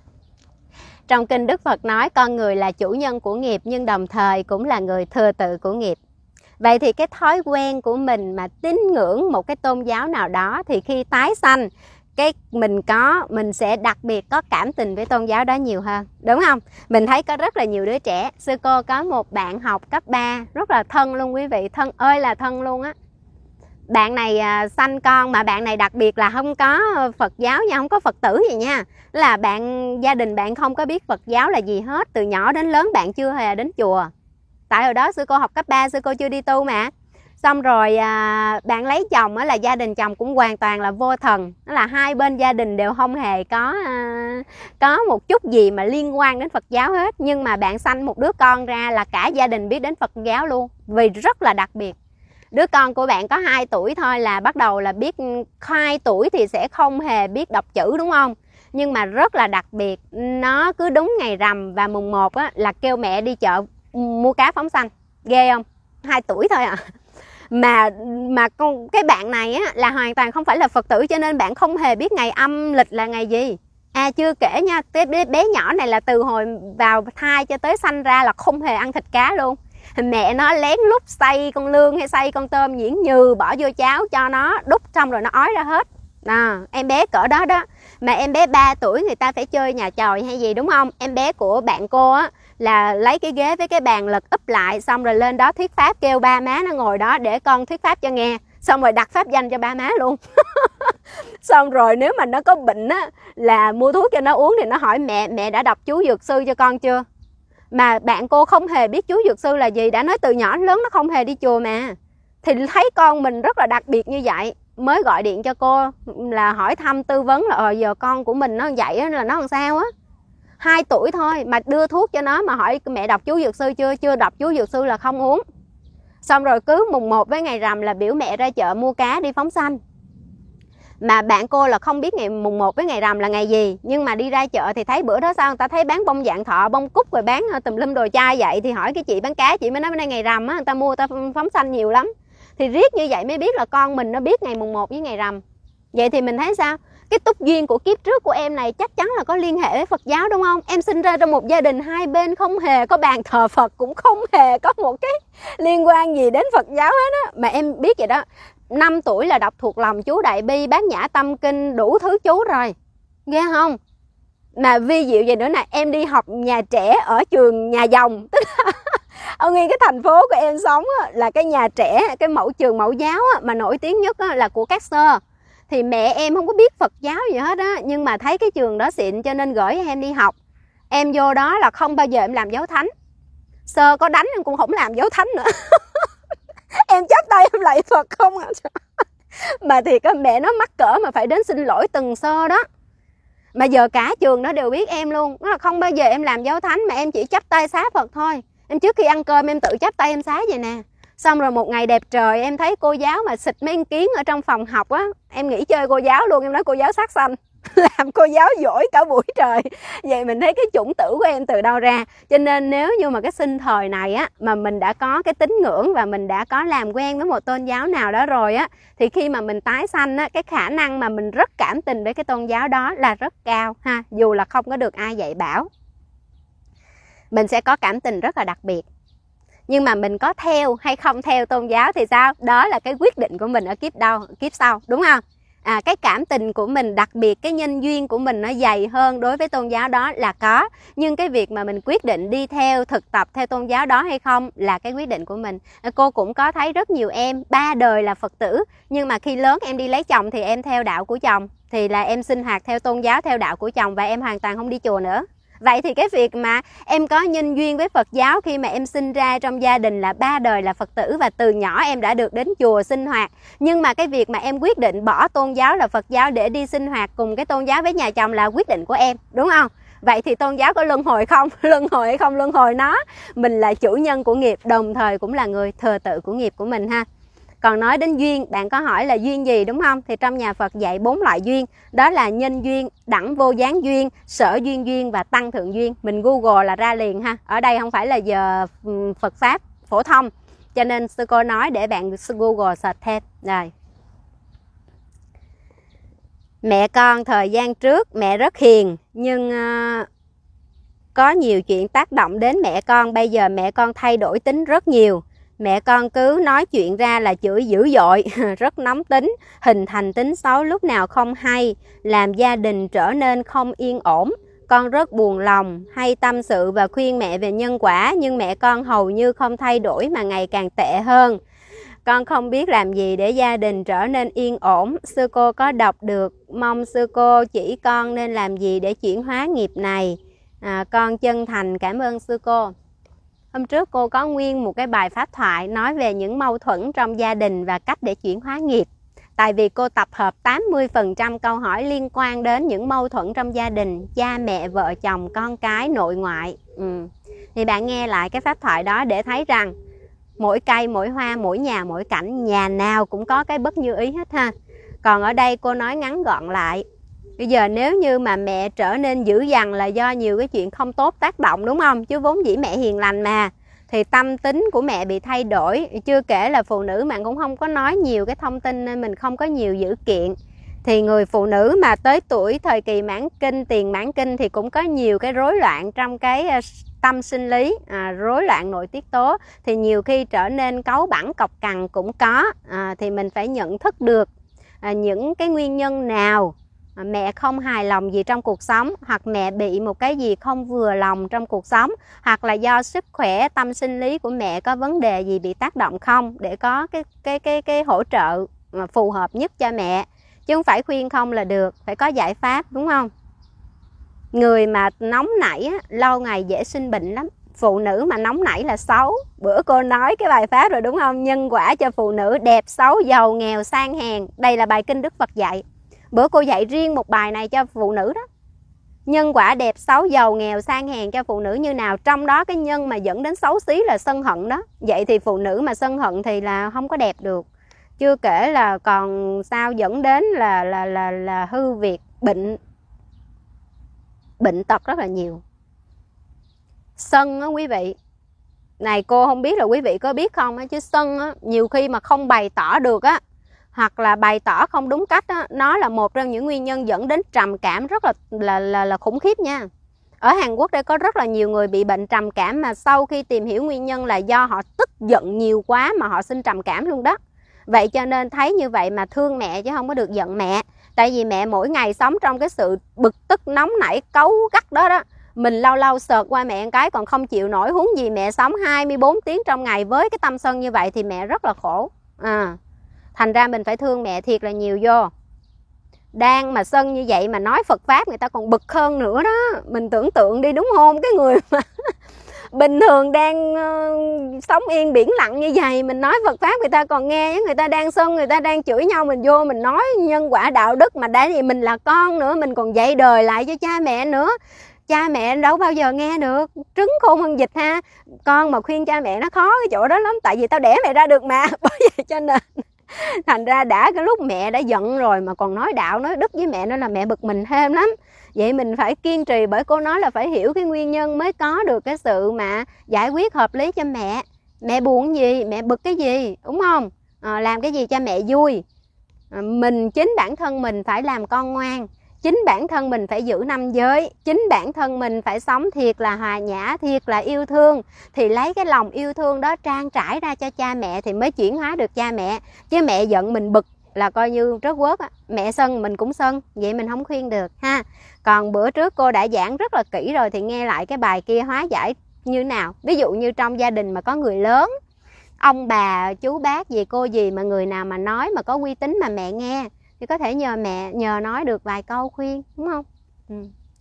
trong kinh Đức Phật nói con người là chủ nhân của nghiệp nhưng đồng thời cũng là người thừa tự của nghiệp. Vậy thì cái thói quen của mình mà tín ngưỡng một cái tôn giáo nào đó thì khi tái sanh, cái mình có mình sẽ đặc biệt có cảm tình với tôn giáo đó nhiều hơn, đúng không? Mình thấy có rất là nhiều đứa trẻ. Sư cô có một bạn học cấp ba rất là thân luôn quý vị, thân ơi là thân luôn á. Bạn này à, sanh con mà bạn này đặc biệt là không có Phật giáo nha, không có Phật tử gì nha. Là bạn gia đình bạn không có biết Phật giáo là gì hết. Từ nhỏ đến lớn bạn chưa hề đến chùa. Tại hồi đó sư cô học cấp ba, sư cô chưa đi tu mà. Xong rồi à, bạn lấy chồng á, là gia đình chồng cũng hoàn toàn là vô thần. Đó là hai bên gia đình đều không hề có à, có một chút gì mà liên quan đến Phật giáo hết. Nhưng mà bạn sanh một đứa con ra là cả gia đình biết đến Phật giáo luôn. Vì rất là đặc biệt. Đứa con của bạn có hai tuổi thôi là bắt đầu là biết, hai tuổi thì sẽ không hề biết đọc chữ đúng không? Nhưng mà rất là đặc biệt, nó cứ đúng ngày rằm và mùng một á, là kêu mẹ đi chợ mua cá phóng sanh. Ghê không? Hai tuổi thôi à. Mà mà con cái bạn này á, là hoàn toàn không phải là Phật tử cho nên bạn không hề biết ngày âm lịch là ngày gì. À chưa kể nha, cái bé, bé nhỏ này là từ hồi vào thai cho tới sanh ra là không hề ăn thịt cá luôn. Mẹ nó lén lút xay con lương hay xay con tôm nhuyễn nhừ bỏ vô cháo cho nó đút xong rồi nó ói ra hết. À, em bé cỡ đó đó. Mà em bé ba tuổi người ta phải chơi nhà chòi hay gì đúng không? Em bé của bạn cô á là lấy cái ghế với cái bàn lật úp lại, xong rồi lên đó thuyết pháp, kêu ba má nó ngồi đó để con thuyết pháp cho nghe. Xong rồi đặt pháp danh cho ba má luôn. Xong rồi nếu mà nó có bệnh á là mua thuốc cho nó uống thì nó hỏi mẹ, mẹ đã đọc chú dược sư cho con chưa? Mà bạn cô không hề biết chú dược sư là gì, đã nói từ nhỏ đến lớn nó không hề đi chùa mà. Thì thấy con mình rất là đặc biệt như vậy, mới gọi điện cho cô là hỏi thăm tư vấn là ờ, giờ con của mình nó vậy là nó làm sao á. Hai tuổi thôi mà đưa thuốc cho nó mà hỏi mẹ đọc chú dược sư chưa, chưa đọc chú dược sư là không uống. Xong rồi cứ mùng một với ngày rằm là biểu mẹ ra chợ mua cá đi phóng sanh. Mà bạn cô là không biết ngày mùng một với ngày rằm là ngày gì, nhưng mà đi ra chợ thì thấy bữa đó sao người ta thấy bán bông dạng thọ, bông cúc rồi bán tùm lum đồ chai vậy, thì hỏi cái chị bán cá, chị mới nói bữa nay ngày rằm á, người ta mua người ta phóng sanh nhiều lắm. Thì riết như vậy mới biết là con mình nó biết ngày mùng một với ngày rằm. Vậy thì mình thấy sao? Cái túc duyên của kiếp trước của em này chắc chắn là có liên hệ với Phật giáo đúng không? Em sinh ra trong một gia đình hai bên không hề có bàn thờ Phật, cũng không hề có một cái liên quan gì đến Phật giáo hết á. Mà em biết vậy đó, năm tuổi là đọc thuộc lòng chú Đại Bi, Bát Nhã Tâm Kinh, đủ thứ chú rồi. Ghê không? Mà vi diệu vậy nữa nè, em đi học nhà trẻ ở trường Nhà Dòng. Tức là ở ngay cái thành phố của em sống á, là cái nhà trẻ, cái mẫu trường mẫu giáo á, mà nổi tiếng nhất á, là của các sơ. Thì mẹ em không có biết Phật giáo gì hết á, nhưng mà thấy cái trường đó xịn cho nên gửi em đi học. Em vô đó là không bao giờ em làm dấu thánh. Sơ có đánh em cũng không làm dấu thánh nữa. Em chắp tay em lạy Phật không à. Mà thiệt á, mẹ nó mắc cỡ mà phải đến xin lỗi từng sơ đó. Mà giờ cả trường nó đều biết em luôn. Nó là không bao giờ em làm giáo thánh mà em chỉ chắp tay xá Phật thôi. Em trước khi ăn cơm em tự chắp tay em xá vậy nè. Xong rồi một ngày đẹp trời em thấy cô giáo mà xịt mấy con kiến ở trong phòng học á, em nghỉ chơi cô giáo luôn. Em nói cô giáo sát sanh. Làm cô giáo giỏi cả buổi trời. Vậy mình thấy cái chủng tử của em từ đâu ra. Cho nên nếu như mà cái sinh thời này á, mà mình đã có cái tín ngưỡng và mình đã có làm quen với một tôn giáo nào đó rồi á, thì khi mà mình tái sanh á, cái khả năng mà mình rất cảm tình với cái tôn giáo đó là rất cao ha. Dù là không có được ai dạy bảo, mình sẽ có cảm tình rất là đặc biệt. Nhưng mà mình có theo hay không theo tôn giáo thì sao? Đó là cái quyết định của mình ở kiếp đâu, kiếp sau, đúng không? À, cái cảm tình của mình đặc biệt, cái nhân duyên của mình nó dày hơn đối với tôn giáo đó là có. Nhưng cái việc mà mình quyết định đi theo, thực tập theo tôn giáo đó hay không là cái quyết định của mình. Cô cũng có thấy rất nhiều em ba đời là Phật tử, nhưng mà khi lớn em đi lấy chồng thì em theo đạo của chồng, thì là em sinh hoạt theo tôn giáo, theo đạo của chồng, và em hoàn toàn không đi chùa nữa. Vậy thì cái việc mà em có nhân duyên với Phật giáo khi mà em sinh ra trong gia đình là ba đời là Phật tử và từ nhỏ em đã được đến chùa sinh hoạt. Nhưng mà cái việc mà em quyết định bỏ tôn giáo là Phật giáo để đi sinh hoạt cùng cái tôn giáo với nhà chồng là quyết định của em, đúng không? Vậy thì tôn giáo có luân hồi không? Luân hồi hay không luân hồi nó? Mình là chủ nhân của nghiệp, đồng thời cũng là người thừa tự của nghiệp của mình ha. Còn nói đến duyên, bạn có hỏi là duyên gì đúng không? Thì trong nhà Phật dạy bốn loại duyên. Đó là nhân duyên, đẳng vô gián duyên, sở duyên duyên và tăng thượng duyên. Mình Google là ra liền ha. Ở đây không phải là giờ Phật Pháp phổ thông, cho nên sư cô nói để bạn Google search thêm. Rồi. Mẹ con thời gian trước mẹ rất hiền, nhưng uh, có nhiều chuyện tác động đến mẹ con. Bây giờ mẹ con thay đổi tính rất nhiều. Mẹ con cứ nói chuyện ra là chửi dữ dội, rất nóng tính, hình thành tính xấu lúc nào không hay, làm gia đình trở nên không yên ổn. Con rất buồn lòng, hay tâm sự và khuyên mẹ về nhân quả, nhưng mẹ con hầu như không thay đổi mà ngày càng tệ hơn. Con không biết làm gì để gia đình trở nên yên ổn. Sư cô có đọc được, mong sư cô chỉ con nên làm gì để chuyển hóa nghiệp này. À, con chân thành cảm ơn sư cô. Hôm trước cô có nguyên một cái bài pháp thoại nói về những mâu thuẫn trong gia đình và cách để chuyển hóa nghiệp. Tại vì cô tập hợp tám mươi phần trăm câu hỏi liên quan đến những mâu thuẫn trong gia đình, cha mẹ, vợ chồng, con cái, nội ngoại. Ừ. Thì bạn nghe lại cái pháp thoại đó để thấy rằng mỗi cây, mỗi hoa, mỗi nhà, mỗi cảnh, nhà nào cũng có cái bất như ý hết ha. Còn ở đây cô nói ngắn gọn lại. Bây giờ nếu như mà mẹ trở nên dữ dằn là do nhiều cái chuyện không tốt tác động, đúng không? Chứ vốn dĩ mẹ hiền lành mà. Thì tâm tính của mẹ bị thay đổi. Chưa kể là phụ nữ bạn cũng không có nói nhiều cái thông tin nên mình không có nhiều dữ kiện. Thì người phụ nữ mà tới tuổi thời kỳ mãn kinh, tiền mãn kinh thì cũng có nhiều cái rối loạn trong cái tâm sinh lý, à, rối loạn nội tiết tố. Thì nhiều khi trở nên cáu bẳn cọc cằn cũng có. À, thì mình phải nhận thức được à, những cái nguyên nhân nào mẹ không hài lòng gì trong cuộc sống, hoặc mẹ bị một cái gì không vừa lòng trong cuộc sống, hoặc là do sức khỏe tâm sinh lý của mẹ có vấn đề gì bị tác động không, để có cái cái cái cái hỗ trợ phù hợp nhất cho mẹ. Chứ không phải khuyên không là được, phải có giải pháp, đúng không? Người mà nóng nảy á, lâu ngày dễ sinh bệnh lắm. Phụ nữ mà nóng nảy là xấu. Bữa cô nói cái bài pháp rồi đúng không? Nhân quả cho phụ nữ đẹp, xấu, giàu, nghèo, sang, hèn. Đây là bài kinh Đức Phật dạy. Bữa cô dạy riêng một bài này cho phụ nữ đó. Nhân quả đẹp, xấu, giàu, nghèo, sang, hèn cho phụ nữ như nào. Trong đó cái nhân mà dẫn đến xấu xí là sân hận đó. Vậy thì phụ nữ mà sân hận thì là không có đẹp được. Chưa kể là còn sao dẫn đến là là là là hư việc, bệnh bệnh tật rất là nhiều. Sân á quý vị. Này cô không biết là quý vị có biết không á, chứ sân á nhiều khi mà không bày tỏ được á, hoặc là bày tỏ không đúng cách á, nó là một trong những nguyên nhân dẫn đến trầm cảm rất là là là, là khủng khiếp nha. Ở Hàn Quốc đây có rất là nhiều người bị bệnh trầm cảm mà sau khi tìm hiểu nguyên nhân là do họ tức giận nhiều quá mà họ sinh trầm cảm luôn đó. Vậy cho nên thấy như vậy mà thương mẹ chứ không có được giận mẹ. Tại vì mẹ mỗi ngày sống trong cái sự bực tức nóng nảy cáu gắt đó đó. Mình lâu lâu sợt qua mẹ một cái còn không chịu nổi, huống gì mẹ sống hai mươi bốn tiếng trong ngày với cái tâm sân như vậy thì mẹ rất là khổ. À, thành ra mình phải thương mẹ thiệt là nhiều vô. Đang mà sân như vậy mà nói Phật Pháp người ta còn bực hơn nữa đó. Mình tưởng tượng đi đúng không? Cái người mà bình thường đang uh, sống yên biển lặng như vậy, mình nói Phật pháp người ta còn nghe, người ta đang sân, người ta đang chửi nhau, mình vô mình nói nhân quả đạo đức, mà đã gì mình là con nữa, mình còn dạy đời lại cho cha mẹ nữa. Cha mẹ đâu bao giờ nghe được, trứng khôn hơn vịt ha. Con mà khuyên cha mẹ nó khó cái chỗ đó lắm, tại vì tao đẻ mày ra được mà. Bởi vậy cho nên thành ra đã cái lúc mẹ đã giận rồi mà còn nói đạo nói đức với mẹ, nó là mẹ bực mình thêm lắm. Vậy mình phải kiên trì, bởi cô nói là phải hiểu cái nguyên nhân mới có được cái sự mà giải quyết hợp lý cho mẹ. Mẹ buồn gì, mẹ bực cái gì, đúng không? À, làm cái gì cho mẹ vui. À, mình chính bản thân mình phải làm con ngoan, chính bản thân mình phải giữ năm giới, chính bản thân mình phải sống thiệt là hòa nhã, thiệt là yêu thương. Thì lấy cái lòng yêu thương đó trang trải ra cho cha mẹ thì mới chuyển hóa được cha mẹ. Chứ mẹ giận mình bực là coi như rớt quớt á. Mẹ sân mình cũng sân, vậy mình không khuyên được ha. Còn bữa trước cô đã giảng rất là kỹ rồi, thì nghe lại cái bài kia hóa giải như nào. Ví dụ như trong gia đình mà có người lớn, ông bà chú bác gì cô gì, mà người nào mà nói mà có uy tín mà mẹ nghe thì có thể nhờ mẹ nhờ nói được vài câu khuyên, đúng không? Ừ.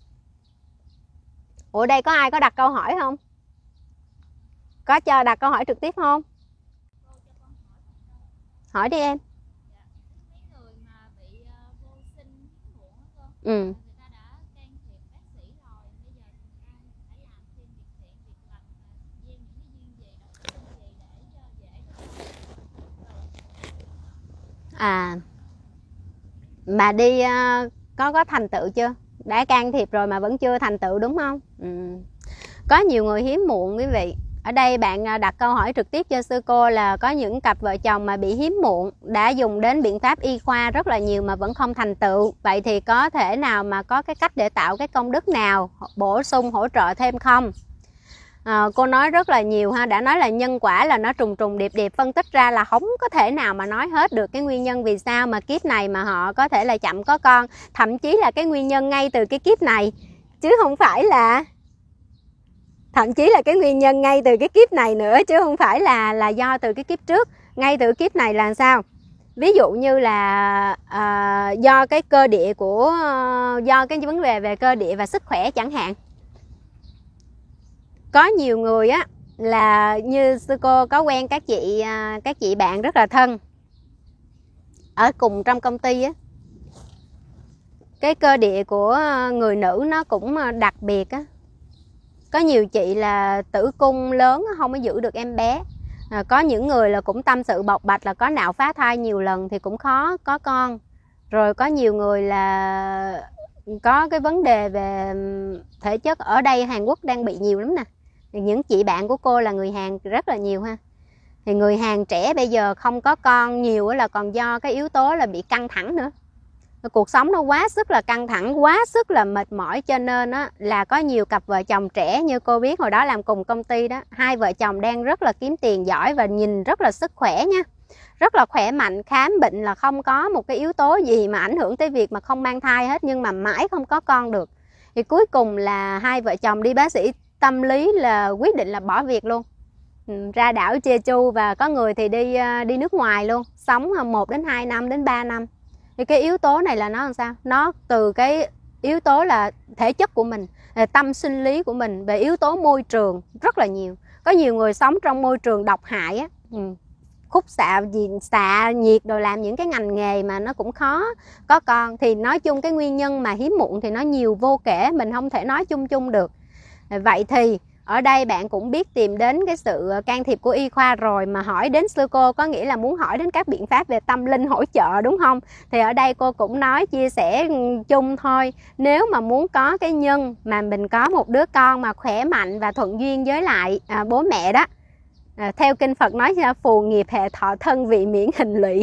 Ủa đây có ai có đặt câu hỏi không? Có cho đặt câu hỏi trực tiếp không? Hỏi đi em. Ừ. À, mà đi uh, có có thành tựu chưa? Đã can thiệp rồi mà vẫn chưa thành tựu đúng không? Ừ. Có nhiều người hiếm muộn quý vị. Ở đây bạn đặt câu hỏi trực tiếp cho sư cô là có những cặp vợ chồng mà bị hiếm muộn, đã dùng đến biện pháp y khoa rất là nhiều mà vẫn không thành tựu. Vậy thì có thể nào mà có cái cách để tạo cái công đức nào bổ sung hỗ trợ thêm không? À, cô nói rất là nhiều ha, đã nói là nhân quả là nó trùng trùng điệp điệp, phân tích ra là không có thể nào mà nói hết được cái nguyên nhân vì sao mà kiếp này mà họ có thể là chậm có con. Thậm chí là cái nguyên nhân ngay từ cái kiếp này, chứ không phải là thậm chí là cái nguyên nhân ngay từ cái kiếp này nữa, chứ không phải là là do từ cái kiếp trước. Ngay từ kiếp này là sao? Ví dụ như là à, do cái cơ địa của do cái vấn đề về cơ địa và sức khỏe chẳng hạn. Có nhiều người á là như sư cô có quen các chị các chị bạn rất là thân ở cùng trong công ty á, cái cơ địa của người nữ nó cũng đặc biệt á. Có nhiều chị là tử cung lớn không có giữ được em bé. À, có những người là cũng tâm sự bộc bạch là có nạo phá thai nhiều lần thì cũng khó có con. Rồi có nhiều người là có cái vấn đề về thể chất, ở đây Hàn Quốc đang bị nhiều lắm nè. Những chị bạn của cô là người Hàn rất là nhiều ha. Thì người Hàn trẻ bây giờ không có con nhiều là còn do cái yếu tố là bị căng thẳng nữa. Cuộc sống nó quá sức là căng thẳng, quá sức là mệt mỏi, cho nên á, là có nhiều cặp vợ chồng trẻ như cô biết hồi đó làm cùng công ty đó, hai vợ chồng đang rất là kiếm tiền giỏi và nhìn rất là sức khỏe nha, rất là khỏe mạnh, khám bệnh là không có một cái yếu tố gì mà ảnh hưởng tới việc mà không mang thai hết, nhưng mà mãi không có con được. Thì cuối cùng là hai vợ chồng đi bác sĩ tâm lý là quyết định là bỏ việc luôn, ra đảo Jeju, và có người thì đi đi nước ngoài luôn, sống một đến hai năm đến ba năm. Thì cái yếu tố này là nó làm sao? Nó từ cái yếu tố là thể chất của mình, tâm sinh lý của mình, về yếu tố môi trường rất là nhiều. Có nhiều người sống trong môi trường độc hại á, ừ. khúc xạ gì xạ nhiệt rồi làm những cái ngành nghề mà nó cũng khó có con. Thì nói chung cái nguyên nhân mà hiếm muộn thì nó nhiều vô kể, mình không thể nói chung chung được. Vậy thì ở đây bạn cũng biết tìm đến cái sự can thiệp của y khoa rồi, mà hỏi đến sư cô có nghĩa là muốn hỏi đến các biện pháp về tâm linh hỗ trợ, đúng không? Thì ở đây cô cũng nói chia sẻ chung thôi. Nếu mà muốn có cái nhân mà mình có một đứa con mà khỏe mạnh và thuận duyên với lại à, bố mẹ đó, à, theo kinh Phật nói ra phù nghiệp hệ thọ thân vị miễn hình lụy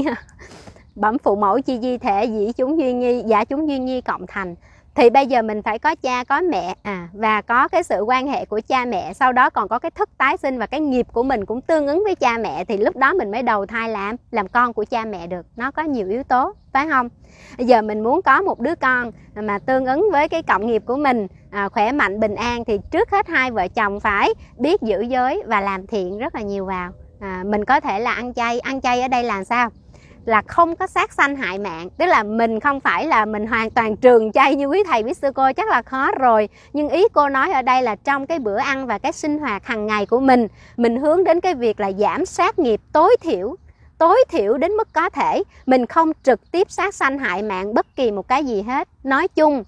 bẩm phụ mẫu chi di thể dĩ chúng duyên nhi giả chúng duyên nhi cộng thành. Thì bây giờ mình phải có cha có mẹ à, và có cái sự quan hệ của cha mẹ, sau đó còn có cái thức tái sinh và cái nghiệp của mình cũng tương ứng với cha mẹ, thì lúc đó mình mới đầu thai làm làm con của cha mẹ được. Nó có nhiều yếu tố, phải không? Bây giờ mình muốn có một đứa con mà tương ứng với cái cộng nghiệp của mình, à, khỏe mạnh bình an, thì trước hết hai vợ chồng phải biết giữ giới và làm thiện rất là nhiều vào. À, mình có thể là ăn chay. Ăn chay ở đây là sao? là không có sát sanh hại mạng. Tức là mình không phải là mình hoàn toàn trường chay như quý thầy quý sư cô, chắc là khó rồi. Nhưng ý cô nói ở đây là trong cái bữa ăn và cái sinh hoạt hàng ngày của mình, mình hướng đến cái việc là giảm sát nghiệp tối thiểu, tối thiểu đến mức có thể. Mình không trực tiếp sát sanh hại mạng bất kỳ một cái gì hết. Nói chung,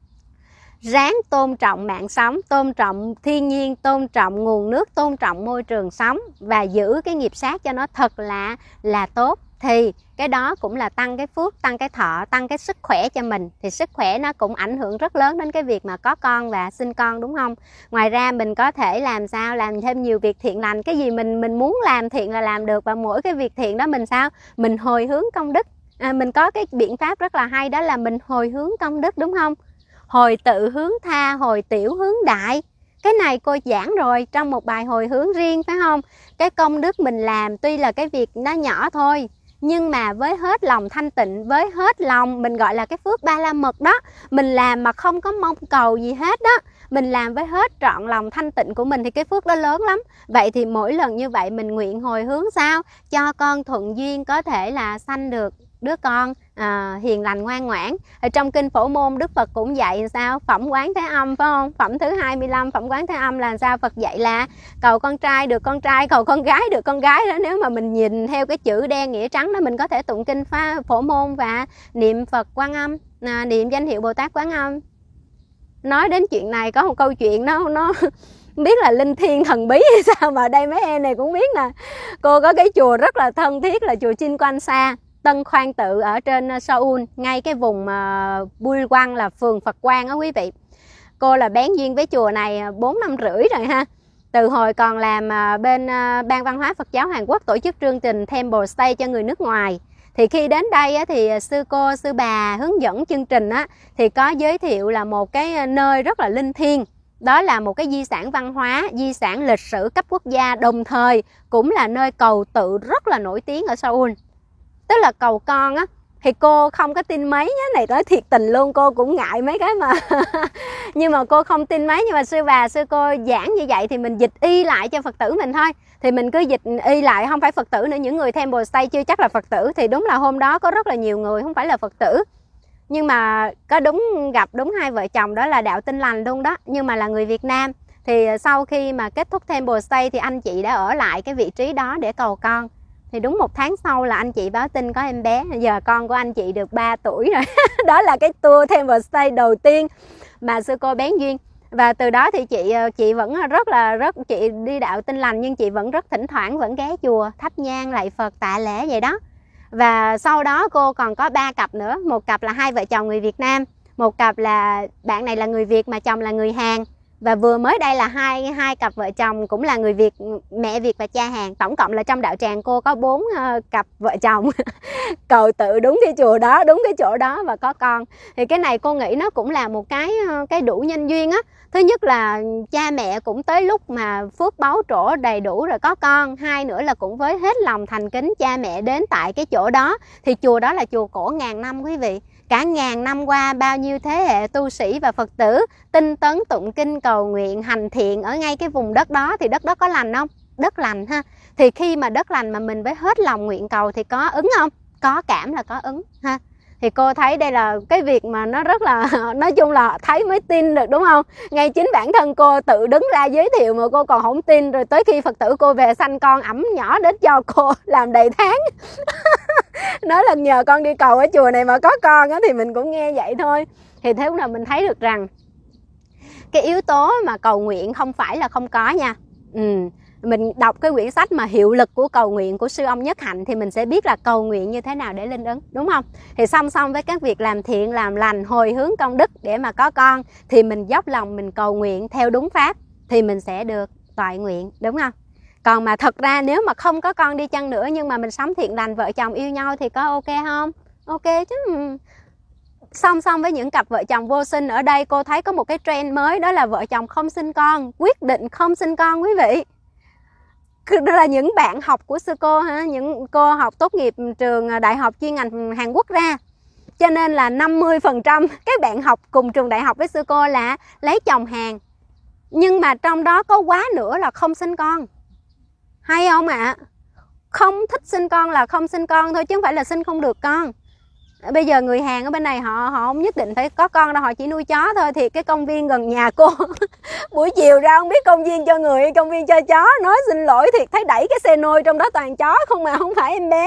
ráng tôn trọng mạng sống, tôn trọng thiên nhiên, tôn trọng nguồn nước, tôn trọng môi trường sống và giữ cái nghiệp sát cho nó thật là là tốt. Thì cái đó cũng là tăng cái phước, tăng cái thọ, tăng cái sức khỏe cho mình. Thì sức khỏe nó cũng ảnh hưởng rất lớn đến cái việc mà có con và sinh con, đúng không? Ngoài ra mình có thể làm sao làm thêm nhiều việc thiện lành. Cái gì mình mình muốn làm thiện là làm được. Và mỗi cái việc thiện đó mình sao? Mình hồi hướng công đức. À, mình có cái biện pháp rất là hay, đó là mình hồi hướng công đức, đúng không? Hồi tự hướng tha, hồi tiểu hướng đại. Cái này cô giảng rồi trong một bài hồi hướng riêng, phải không? Cái công đức mình làm tuy là cái việc nó nhỏ thôi, nhưng mà với hết lòng thanh tịnh, với hết lòng, mình gọi là cái phước ba la mật đó. Mình làm mà không có mong cầu gì hết đó, mình làm với hết trọn lòng thanh tịnh của mình thì cái phước đó lớn lắm. Vậy thì mỗi lần như vậy mình nguyện hồi hướng sao? Cho con thuận duyên có thể là sanh được đứa con à, hiền lành ngoan ngoãn. Ở trong kinh Phổ Môn, Đức Phật cũng dạy sao? Phẩm Quán Thế Âm, phải không? Phẩm thứ hai mươi lăm, Phẩm Quán Thế Âm là sao? Phật dạy là cầu con trai được con trai, cầu con gái được con gái đó. Nếu mà mình nhìn theo cái chữ đen nghĩa trắng đó, mình có thể tụng kinh Phá Phổ Môn và niệm Phật Quan Âm, à, niệm danh hiệu Bồ Tát Quán Âm. Nói đến chuyện này có một câu chuyện nó nó không biết là linh thiêng thần bí hay sao mà đây mấy em này cũng biết nè. Cô có cái chùa rất là thân thiết là chùa Chinh Quan Sa, Tân Khoan Tự ở trên Seoul, ngay cái vùng uh, Bulwang là phường Phật Quang á quý vị. Cô là bén duyên với chùa này bốn năm rưỡi rồi ha. Từ hồi còn làm uh, bên uh, Ban Văn hóa Phật giáo Hàn Quốc tổ chức chương trình Temple Stay cho người nước ngoài. Thì khi đến đây á, thì sư cô, sư bà hướng dẫn chương trình á, thì có giới thiệu là một cái nơi rất là linh thiêng. Đó là một cái di sản văn hóa, di sản lịch sử cấp quốc gia, đồng thời cũng là nơi cầu tự rất là nổi tiếng ở Seoul. Tức là cầu con á, thì cô không có tin mấy nhá, này nói thiệt tình luôn, cô cũng ngại mấy cái mà nhưng mà cô không tin mấy, nhưng mà sư bà, sư cô giảng như vậy thì mình dịch y lại cho Phật tử mình thôi. Thì mình cứ dịch y lại, không phải Phật tử nữa, những người Temple Stay chưa chắc là Phật tử. Thì đúng là hôm đó có rất là nhiều người không phải là Phật tử, nhưng mà có đúng gặp đúng hai vợ chồng đó là đạo Tin Lành luôn đó, nhưng mà là người Việt Nam. Thì sau khi mà kết thúc Temple Stay thì anh chị đã ở lại cái vị trí đó để cầu con. Thì đúng một tháng sau là anh chị báo tin có em bé. Giờ con của anh chị được ba tuổi rồi. Đó là cái tour Temple Stay đầu tiên mà sư cô bén duyên. Và từ đó thì chị chị vẫn rất là rất chị đi đạo Tin Lành, nhưng chị vẫn rất thỉnh thoảng vẫn ghé chùa thắp nhang lạy Phật tạ lễ vậy đó. Và sau đó cô còn có ba cặp nữa, một cặp là hai vợ chồng người Việt Nam, một cặp là bạn này là người Việt mà chồng là người Hàn, và vừa mới đây là hai hai cặp vợ chồng cũng là người Việt, mẹ Việt và cha Hàn. Tổng cộng là trong đạo tràng cô có bốn uh, cặp vợ chồng cầu tự đúng cái chùa đó, đúng cái chỗ đó và có con. Thì cái này cô nghĩ nó cũng là một cái cái đủ nhân duyên á. Thứ nhất là cha mẹ cũng tới lúc mà phước báu trổ đầy đủ rồi có con. Hai nữa là cũng với hết lòng thành kính cha mẹ đến tại cái chỗ đó. Thì chùa đó là chùa cổ ngàn năm quý vị. Cả ngàn năm qua bao nhiêu thế hệ tu sĩ và Phật tử tinh tấn tụng kinh cầu nguyện hành thiện ở ngay cái vùng đất đó. Thì đất đó có lành không? Đất lành ha. Thì khi mà đất lành mà mình với hết lòng nguyện cầu thì có ứng không? Có cảm là có ứng ha. Thì cô thấy đây là cái việc mà nó rất là, nói chung là thấy mới tin được đúng không? Ngay chính bản thân cô tự đứng ra giới thiệu mà cô còn không tin, rồi tới khi Phật tử cô về sanh con ẵm nhỏ đến cho cô làm đầy tháng. Nói là nhờ con đi cầu ở chùa này mà có con á, thì mình cũng nghe vậy thôi. Thì thế là mình thấy được rằng cái yếu tố mà cầu nguyện không phải là không có nha. Ừ. Mình đọc cái quyển sách mà hiệu lực của cầu nguyện của sư ông Nhất Hạnh thì mình sẽ biết là cầu nguyện như thế nào để linh ứng, đúng không? Thì song song với các việc làm thiện, làm lành, hồi hướng công đức để mà có con, thì mình dốc lòng mình cầu nguyện theo đúng pháp thì mình sẽ được toại nguyện, đúng không? Còn mà thật ra nếu mà không có con đi chăng nữa nhưng mà mình sống thiện lành, vợ chồng yêu nhau thì có ok không? Ok chứ. Song song với những cặp vợ chồng vô sinh, ở đây cô thấy có một cái trend mới, đó là vợ chồng không sinh con, quyết định không sinh con quý vị. Đó là những bạn học của sư cô ha, những cô học tốt nghiệp trường đại học chuyên ngành Hàn Quốc ra. Cho nên là năm mươi phần trăm các bạn học cùng trường đại học với sư cô là lấy chồng Hàn. Nhưng mà trong đó có quá nữa là không sinh con. Hay không ạ? À? không thích sinh con là không sinh con thôi, chứ không phải là sinh không được con. Bây giờ người Hàn ở bên này họ họ không nhất định phải có con đâu, họ chỉ nuôi chó thôi. Thì cái công viên gần nhà cô buổi chiều ra không biết công viên cho người hay công viên cho chó, nói xin lỗi thiệt, thấy đẩy cái xe nôi trong đó toàn chó không mà không phải em bé.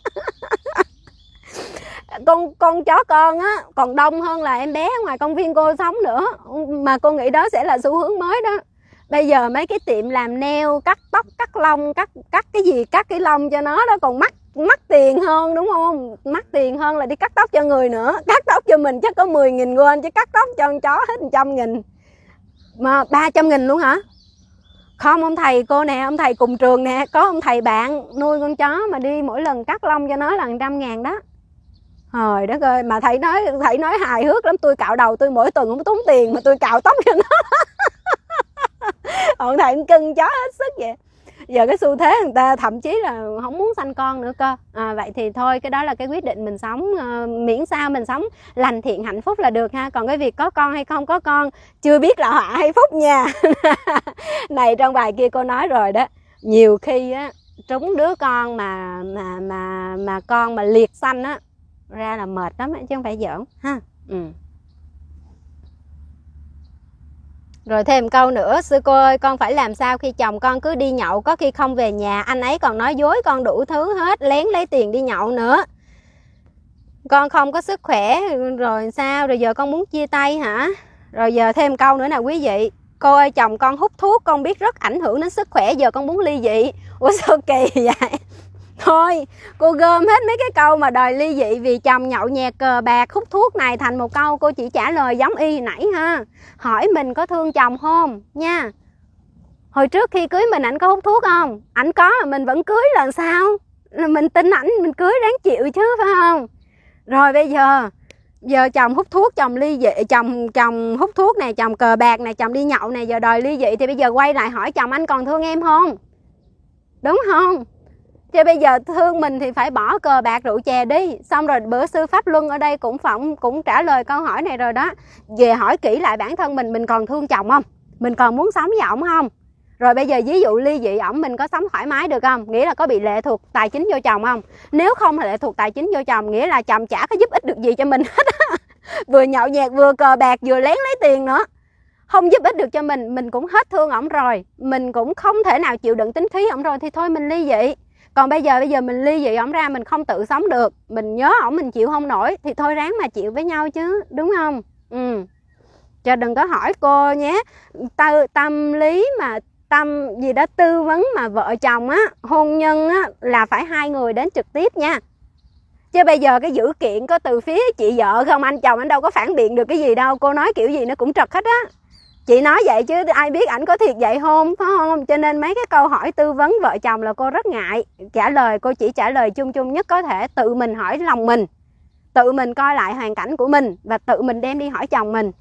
con con chó con á còn đông hơn là em bé ngoài công viên cô sống nữa, mà cô nghĩ đó sẽ là xu hướng mới đó. Bây giờ mấy cái tiệm làm nail, cắt tóc, cắt lông, cắt cắt cái gì, cắt cái lông cho nó đó còn mắc mắc tiền hơn, đúng không? Mắc tiền hơn là đi cắt tóc cho người nữa. Cắt tóc cho mình chắc có mười nghìn won, chứ cắt tóc cho con chó hết một trăm nghìn. Mà ba trăm nghìn luôn hả? Không, ông thầy cô nè, ông thầy cùng trường nè, có ông thầy bạn nuôi con chó mà đi mỗi lần cắt lông cho nó là một trăm ngàn đó. Trời đất ơi, mà thầy nói thầy nói hài hước lắm, tôi cạo đầu tôi mỗi tuần không tốn tiền mà tôi cạo tóc cho nó. Ông thầy cưng chó hết sức vậy. Giờ cái xu thế người ta thậm chí là không muốn sanh con nữa cơ. À, vậy thì thôi, cái đó là cái quyết định mình sống, uh, miễn sao mình sống lành thiện hạnh phúc là được ha. Còn cái việc có con hay không có con chưa biết là họa hay phúc nha. Này, trong bài kia cô nói rồi đó, nhiều khi á trúng đứa con mà mà mà mà con mà liệt sanh á ra là mệt lắm chứ không phải giỡn ha. Ừ. Rồi thêm câu nữa, sư cô ơi, con phải làm sao khi chồng con cứ đi nhậu, có khi không về nhà, anh ấy còn nói dối con đủ thứ hết, lén lấy tiền đi nhậu nữa. Con không có sức khỏe rồi sao, rồi giờ con muốn chia tay hả? Rồi giờ thêm câu nữa nè quý vị. Cô ơi, chồng con hút thuốc, con biết rất ảnh hưởng đến sức khỏe, giờ con muốn ly dị. Ủa sao kỳ vậy? Thôi, cô gom hết mấy cái câu mà đòi ly dị vì chồng nhậu nhẹt cờ bạc hút thuốc này thành một câu cô chỉ trả lời giống y hồi nãy ha. Hỏi mình có thương chồng không nha. Hồi trước khi cưới mình ảnh có hút thuốc không? Ảnh có mà mình vẫn cưới là sao? Mình tin ảnh mình cưới ráng chịu chứ phải không? Rồi bây giờ giờ chồng hút thuốc, chồng ly dị, chồng chồng hút thuốc này, chồng cờ bạc này, chồng đi nhậu này, giờ đòi ly dị thì bây giờ quay lại hỏi chồng anh còn thương em không? Đúng không? Chứ bây giờ thương mình thì phải bỏ cờ bạc rượu chè đi. Xong rồi bữa sư Pháp Luân ở đây cũng phỏng cũng trả lời câu hỏi này rồi đó. Về hỏi kỹ lại bản thân mình, mình còn thương chồng không? Mình còn muốn sống với ổng không? Rồi bây giờ ví dụ ly dị ổng, mình có sống thoải mái được không? Nghĩa là có bị lệ thuộc tài chính vô chồng không? Nếu không lệ thuộc tài chính vô chồng, nghĩa là chồng chả có giúp ích được gì cho mình hết. Vừa nhậu nhẹt, vừa cờ bạc, vừa lén lấy tiền nữa, không giúp ích được cho mình, mình cũng hết thương ổng rồi, mình cũng không thể nào chịu đựng tính khí ổng rồi, thì thôi mình ly dị. Còn bây giờ bây giờ mình ly dị ổng ra, mình không tự sống được, mình nhớ ổng mình chịu không nổi, thì thôi ráng mà chịu với nhau chứ, đúng không? Ừ. Cho đừng có hỏi cô nhé, Tư, tâm lý mà tâm gì đó tư vấn mà vợ chồng á, hôn nhân á là phải hai người đến trực tiếp nha. Chứ bây giờ cái dữ kiện có từ phía chị vợ không, anh chồng anh đâu có phản biện được cái gì đâu, cô nói kiểu gì nó cũng trật hết á. Chị nói vậy chứ ai biết ảnh có thiệt vậy không, phải không? Cho nên mấy cái câu hỏi tư vấn vợ chồng là cô rất ngại trả lời, cô chỉ trả lời chung chung nhất có thể, tự mình hỏi lòng mình, tự mình coi lại hoàn cảnh của mình và tự mình đem đi hỏi chồng mình.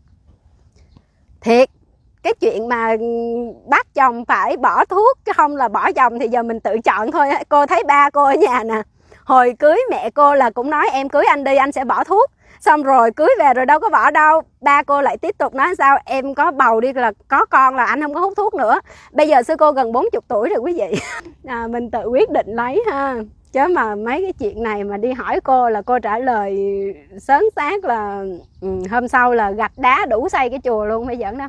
Thiệt, cái chuyện mà bắt chồng phải bỏ thuốc chứ không là bỏ chồng thì giờ mình tự chọn thôi. Cô thấy ba cô ở nhà nè, hồi cưới mẹ cô là cũng nói em cưới anh đi anh sẽ bỏ thuốc, xong rồi cưới về rồi đâu có bỏ đâu. Ba cô lại tiếp tục nói sao em có bầu đi là có con là anh không có hút thuốc nữa. Bây giờ sư cô gần bốn mươi tuổi rồi quý vị. À, mình tự quyết định lấy ha. Chứ mà mấy cái chuyện này mà đi hỏi cô là cô trả lời sớm xác là ừ, hôm sau là gạch đá đủ xây cái chùa luôn, phải giỡn đâu.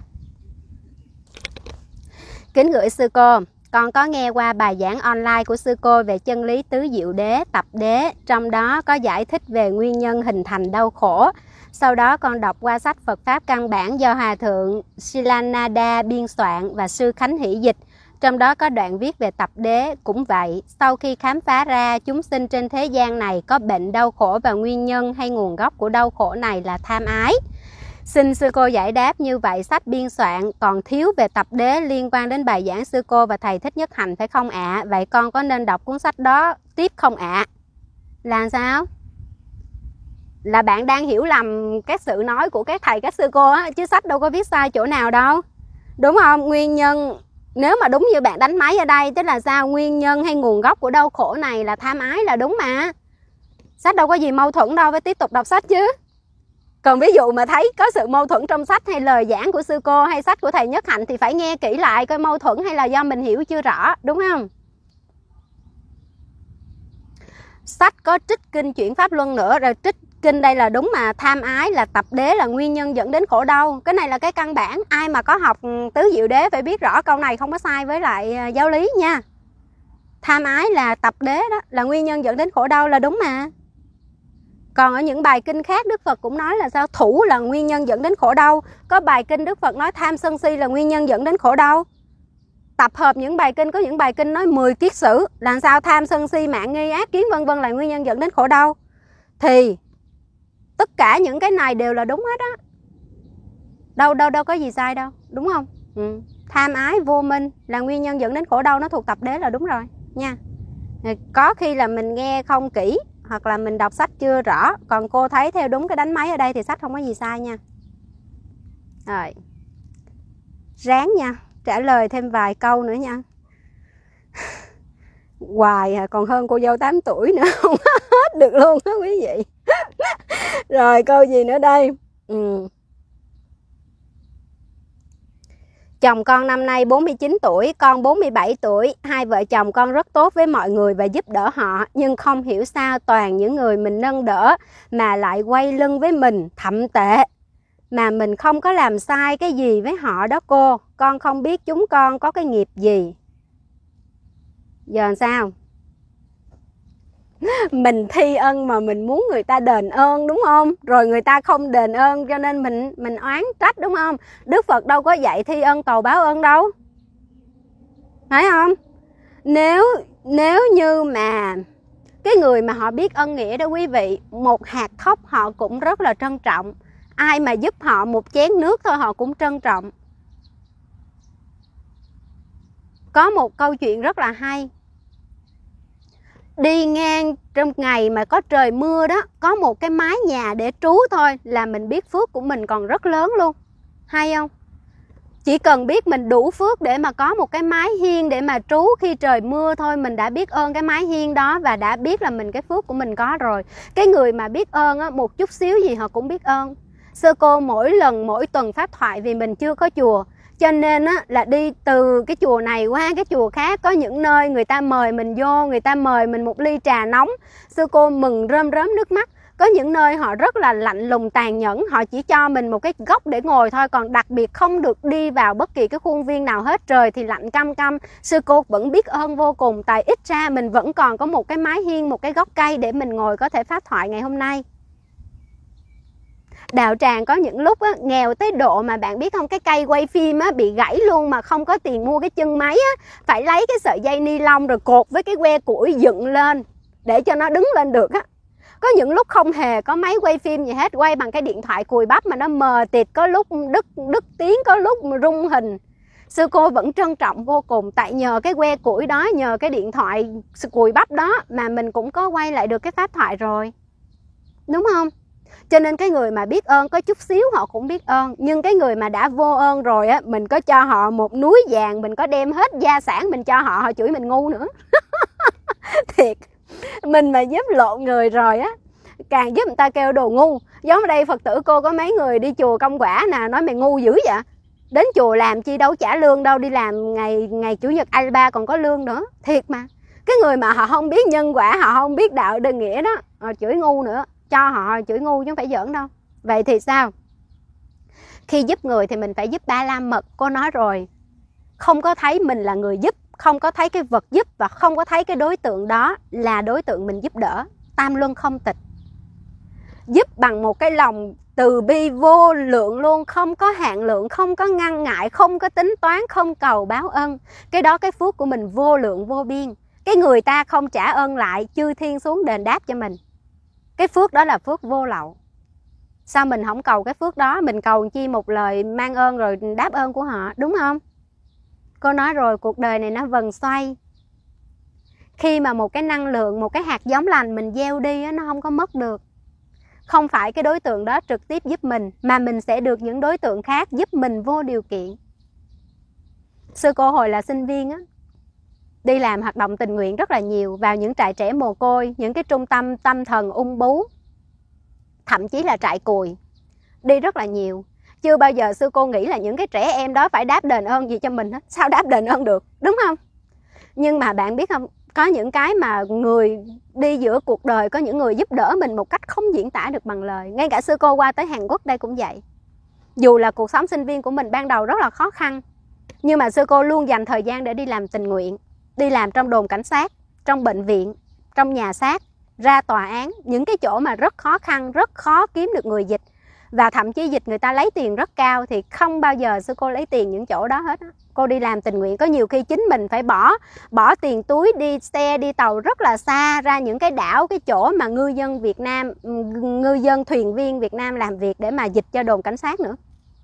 Kính gửi sư cô, con có nghe qua bài giảng online của sư cô về chân lý tứ diệu đế, tập đế, trong đó có giải thích về nguyên nhân hình thành đau khổ. Sau đó con đọc qua sách Phật Pháp Căn Bản do Hòa Thượng Silananda biên soạn và Sư Khánh Hỷ dịch. Trong đó có đoạn viết về tập đế cũng vậy. Sau khi khám phá ra chúng sinh trên thế gian này có bệnh đau khổ và nguyên nhân hay nguồn gốc của đau khổ này là tham ái. Xin sư cô giải đáp như vậy sách biên soạn còn thiếu về tập đế liên quan đến bài giảng sư cô và thầy Thích Nhất Hạnh phải không ạ? À? Vậy con có nên đọc cuốn sách đó tiếp không ạ? À? Là sao? Là bạn đang hiểu lầm cái sự nói của các thầy các sư cô á, chứ sách đâu có viết sai chỗ nào đâu. Đúng không? Nguyên nhân, nếu mà đúng như bạn đánh máy ở đây, tức là sao? Nguyên nhân hay nguồn gốc của đau khổ này là tham ái là đúng mà. Sách đâu có gì mâu thuẫn đâu, phải tiếp tục đọc sách chứ. Còn ví dụ mà thấy có sự mâu thuẫn trong sách hay lời giảng của sư cô hay sách của thầy Nhất Hạnh thì phải nghe kỹ lại coi mâu thuẫn hay là do mình hiểu chưa rõ, đúng không? sách có trích kinh chuyển pháp luân nữa, rồi trích kinh đây là đúng mà tham ái là tập đế là nguyên nhân dẫn đến khổ đau. Cái này là cái căn bản, ai mà có học tứ diệu đế phải biết rõ câu này không có sai với lại giáo lý nha. Tham ái là tập đế đó, là nguyên nhân dẫn đến khổ đau là đúng mà. Còn ở những bài kinh khác Đức Phật cũng nói là sao? Thủ là nguyên nhân dẫn đến khổ đau. Có bài kinh Đức Phật nói tham sân si là nguyên nhân dẫn đến khổ đau. Tập hợp những bài kinh, có những bài kinh nói mười kiết sử, làm sao tham sân si mạng nghi ác kiến vân vân là nguyên nhân dẫn đến khổ đau. Thì tất cả những cái này đều là đúng hết á. Đâu đâu đâu có gì sai đâu, đúng không? Ừ. Tham ái vô minh là nguyên nhân dẫn đến khổ đau, nó thuộc tập đế là đúng rồi nha. Có khi là mình nghe không kỹ hoặc là mình đọc sách chưa rõ, còn cô thấy theo đúng cái đánh máy ở đây thì sách không có gì sai nha. Rồi, ráng nha, trả lời thêm vài câu nữa nha. Hoài à, còn hơn cô dâu tám tuổi nữa, không hết được luôn đó quý vị. Rồi câu gì nữa đây? Ừ. Chồng con năm nay bốn mươi chín tuổi, con bốn mươi bảy tuổi. Hai vợ chồng con rất tốt với mọi người và giúp đỡ họ. Nhưng không hiểu sao toàn những người mình nâng đỡ mà lại quay lưng với mình, thậm tệ. Mà mình không có làm sai cái gì với họ đó cô. Con không biết chúng con có cái nghiệp gì. Giờ làm sao? Mình thi ân mà mình muốn người ta đền ơn đúng không? Rồi người ta không đền ơn cho nên mình mình oán trách đúng không? Đức Phật đâu có dạy thi ân cầu báo ơn đâu. Phải không? Nếu nếu như mà cái người mà họ biết ân nghĩa đó quý vị, một hạt thóc họ cũng rất là trân trọng. Ai mà giúp họ một chén nước thôi họ cũng trân trọng. Có một câu chuyện rất là hay. Đi ngang trong ngày mà có trời mưa đó, có một cái mái nhà để trú thôi là mình biết phước của mình còn rất lớn luôn. Hay không? Chỉ cần biết mình đủ phước để mà có một cái mái hiên để mà trú khi trời mưa thôi, mình đã biết ơn cái mái hiên đó và đã biết là mình cái phước của mình có rồi. Cái người mà biết ơn á, một chút xíu gì họ cũng biết ơn. Sư cô mỗi lần mỗi tuần pháp thoại vì mình chưa có chùa, cho nên á, là đi từ cái chùa này qua cái chùa khác. Có những nơi người ta mời mình vô, người ta mời mình một ly trà nóng, sư cô mừng rơm rớm nước mắt. Có những nơi họ rất là lạnh lùng tàn nhẫn, họ chỉ cho mình một cái góc để ngồi thôi, còn đặc biệt không được đi vào bất kỳ cái khuôn viên nào hết. Trời thì lạnh căm căm, sư cô vẫn biết ơn vô cùng, tại ít ra mình vẫn còn có một cái mái hiên, một cái gốc cây để mình ngồi có thể pháp thoại ngày hôm nay. Đạo tràng có những lúc á, nghèo tới độ mà bạn biết không, cái cây quay phim á, bị gãy luôn mà không có tiền mua cái chân máy á, phải lấy cái sợi dây ni lông rồi cột với cái que củi dựng lên để cho nó đứng lên được á. Có những lúc không hề có máy quay phim gì hết, quay bằng cái điện thoại cùi bắp mà nó mờ tịt, có lúc đứt đứt tiếng, có lúc rung hình. Sư cô vẫn trân trọng vô cùng, tại nhờ cái que củi đó, nhờ cái điện thoại cùi bắp đó mà mình cũng có quay lại được cái pháp thoại rồi. Đúng không? Cho nên cái người mà biết ơn có chút xíu họ cũng biết ơn. Nhưng cái người mà đã vô ơn rồi á, mình có cho họ một núi vàng, mình có đem hết gia sản mình cho họ, họ chửi mình ngu nữa. Thiệt. Mình mà giúp lộn người rồi á, càng giúp người ta kêu đồ ngu. Giống ở đây Phật tử cô có mấy người đi chùa công quả nè, nói mày ngu dữ vậy. Đến chùa làm chi đâu trả lương đâu, đi làm ngày ngày chủ nhật a ba còn có lương nữa. Thiệt mà. Cái người mà họ không biết nhân quả, họ không biết đạo đơn nghĩa đó, họ chửi ngu nữa. Cho họ chửi ngu chứ không phải giỡn đâu. Vậy thì sao? Khi giúp người thì mình phải giúp ba la mật. Cô nói rồi, không có thấy mình là người giúp, không có thấy cái vật giúp và không có thấy cái đối tượng đó là đối tượng mình giúp đỡ. Tam luân không tịch. Giúp bằng một cái lòng từ bi vô lượng luôn, không có hạn lượng, không có ngăn ngại, không có tính toán, không cầu báo ân. Cái đó cái phước của mình vô lượng vô biên. Cái người ta không trả ơn lại, chư thiên xuống đền đáp cho mình. Cái phước đó là phước vô lậu. Sao mình không cầu cái phước đó? Mình cầu chi một lời mang ơn rồi đáp ơn của họ, đúng không? Cô nói rồi, cuộc đời này nó vần xoay. Khi mà một cái năng lượng, một cái hạt giống lành mình gieo đi, nó không có mất được. Không phải cái đối tượng đó trực tiếp giúp mình, mà mình sẽ được những đối tượng khác giúp mình vô điều kiện. Sư cô hồi là sinh viên á, đi làm hoạt động tình nguyện rất là nhiều, vào những trại trẻ mồ côi, những cái trung tâm tâm thần ung bú, thậm chí là trại cùi, đi rất là nhiều. Chưa bao giờ sư cô nghĩ là những cái trẻ em đó phải đáp đền ơn gì cho mình hết. Sao đáp đền ơn được, đúng không? Nhưng mà bạn biết không, có những cái mà người đi giữa cuộc đời, có những người giúp đỡ mình một cách không diễn tả được bằng lời. Ngay cả sư cô qua tới Hàn Quốc đây cũng vậy. Dù là cuộc sống sinh viên của mình ban đầu rất là khó khăn, nhưng mà sư cô luôn dành thời gian để đi làm tình nguyện, đi làm trong đồn cảnh sát, trong bệnh viện, trong nhà xác, ra tòa án, những cái chỗ mà rất khó khăn, rất khó kiếm được người dịch. Và thậm chí dịch người ta lấy tiền rất cao thì không bao giờ sư cô lấy tiền những chỗ đó hết á. Cô đi làm tình nguyện, có nhiều khi chính mình phải bỏ bỏ tiền túi đi xe, đi tàu rất là xa ra những cái đảo, cái chỗ mà ngư dân Việt Nam, ngư dân thuyền viên Việt Nam làm việc để mà dịch cho đồn cảnh sát nữa.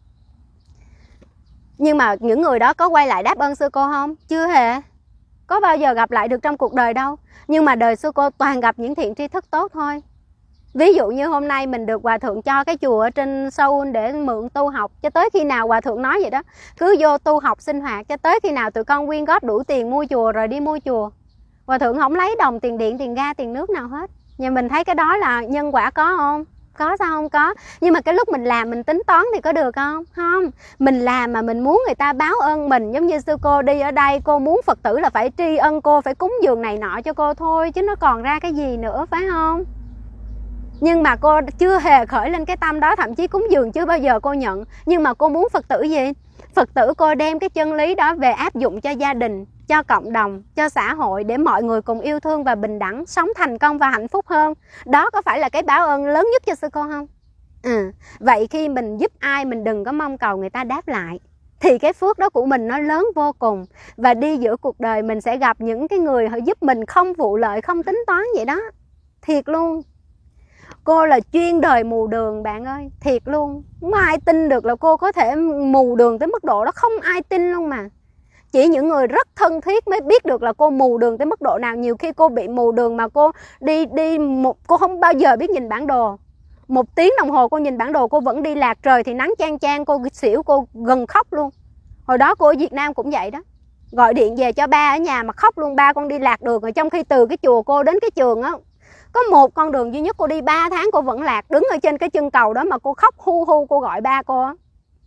Nhưng mà những người đó có quay lại đáp ơn sư cô không? Chưa hề. Có bao giờ gặp lại được trong cuộc đời đâu. Nhưng mà đời sư cô toàn gặp những thiện tri thức tốt thôi. Ví dụ như hôm nay mình được hòa thượng cho cái chùa ở trên Seoul để mượn tu học, cho tới khi nào hòa thượng nói vậy đó, cứ vô tu học sinh hoạt cho tới khi nào tụi con quyên góp đủ tiền mua chùa rồi đi mua chùa. Hòa thượng không lấy đồng tiền điện, tiền ga, tiền nước nào hết. Nhưng mình thấy cái đó là nhân quả có không? Có sao không có. Nhưng mà cái lúc mình làm mình tính toán thì có được không? Không. Mình làm mà mình muốn người ta báo ơn mình. Giống như sư cô đi ở đây, cô muốn Phật tử là phải tri ân cô, phải cúng dường này nọ cho cô thôi, chứ nó còn ra cái gì nữa, phải không? Nhưng mà cô chưa hề khởi lên cái tâm đó, thậm chí cúng dường chưa bao giờ cô nhận. Nhưng mà cô muốn Phật tử gì? Phật tử cô đem cái chân lý đó về áp dụng cho gia đình, cho cộng đồng, cho xã hội, để mọi người cùng yêu thương và bình đẳng, sống thành công và hạnh phúc hơn. Đó có phải là cái báo ơn lớn nhất cho sư cô không? Ừ. Vậy khi mình giúp ai, mình đừng có mong cầu người ta đáp lại, thì cái phước đó của mình nó lớn vô cùng. Và đi giữa cuộc đời mình sẽ gặp những cái người họ giúp mình không vụ lợi, không tính toán vậy đó. Thiệt luôn. Cô là chuyên đời mù đường bạn ơi, thiệt luôn. Không ai tin được là cô có thể mù đường tới mức độ đó, không ai tin luôn mà. Chỉ những người rất thân thiết mới biết được là cô mù đường tới mức độ nào. Nhiều khi cô bị mù đường mà cô đi đi một cô không bao giờ biết nhìn bản đồ. Một tiếng đồng hồ cô nhìn bản đồ cô vẫn đi lạc, trời thì nắng chang chang, cô xỉu, cô gần khóc luôn. Hồi đó cô ở Việt Nam cũng vậy đó. Gọi điện về cho ba ở nhà mà khóc luôn, ba con đi lạc đường. Rồi trong khi từ cái chùa cô đến cái trường á, có một con đường duy nhất, cô đi ba tháng cô vẫn lạc. Đứng ở trên cái chân cầu đó mà cô khóc hu hu, cô gọi ba cô á.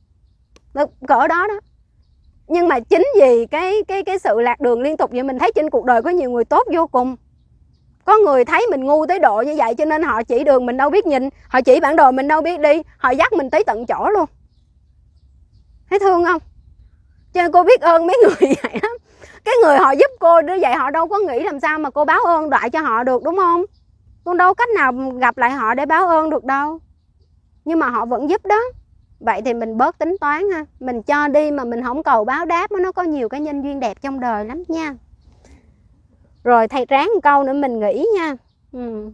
Cỡ đó đó. Nhưng mà chính vì cái cái cái sự lạc đường liên tục vậy, mình thấy trên cuộc đời có nhiều người tốt vô cùng. Có người thấy mình ngu tới độ như vậy cho nên họ chỉ đường mình đâu biết nhìn, họ chỉ bản đồ mình đâu biết đi, họ dắt mình tới tận chỗ luôn. Thấy thương không? Cho nên cô biết ơn mấy người vậy lắm. Cái người họ giúp cô như vậy họ đâu có nghĩ làm sao mà cô báo ơn lại cho họ được, đúng không? Con đâu cách nào gặp lại họ để báo ơn được đâu. Nhưng mà họ vẫn giúp đó. Vậy thì mình bớt tính toán ha. Mình cho đi mà mình không cầu báo đáp, nó có nhiều cái nhân duyên đẹp trong đời lắm nha. Rồi thầy ráng một câu nữa mình nghĩ nha. ừ.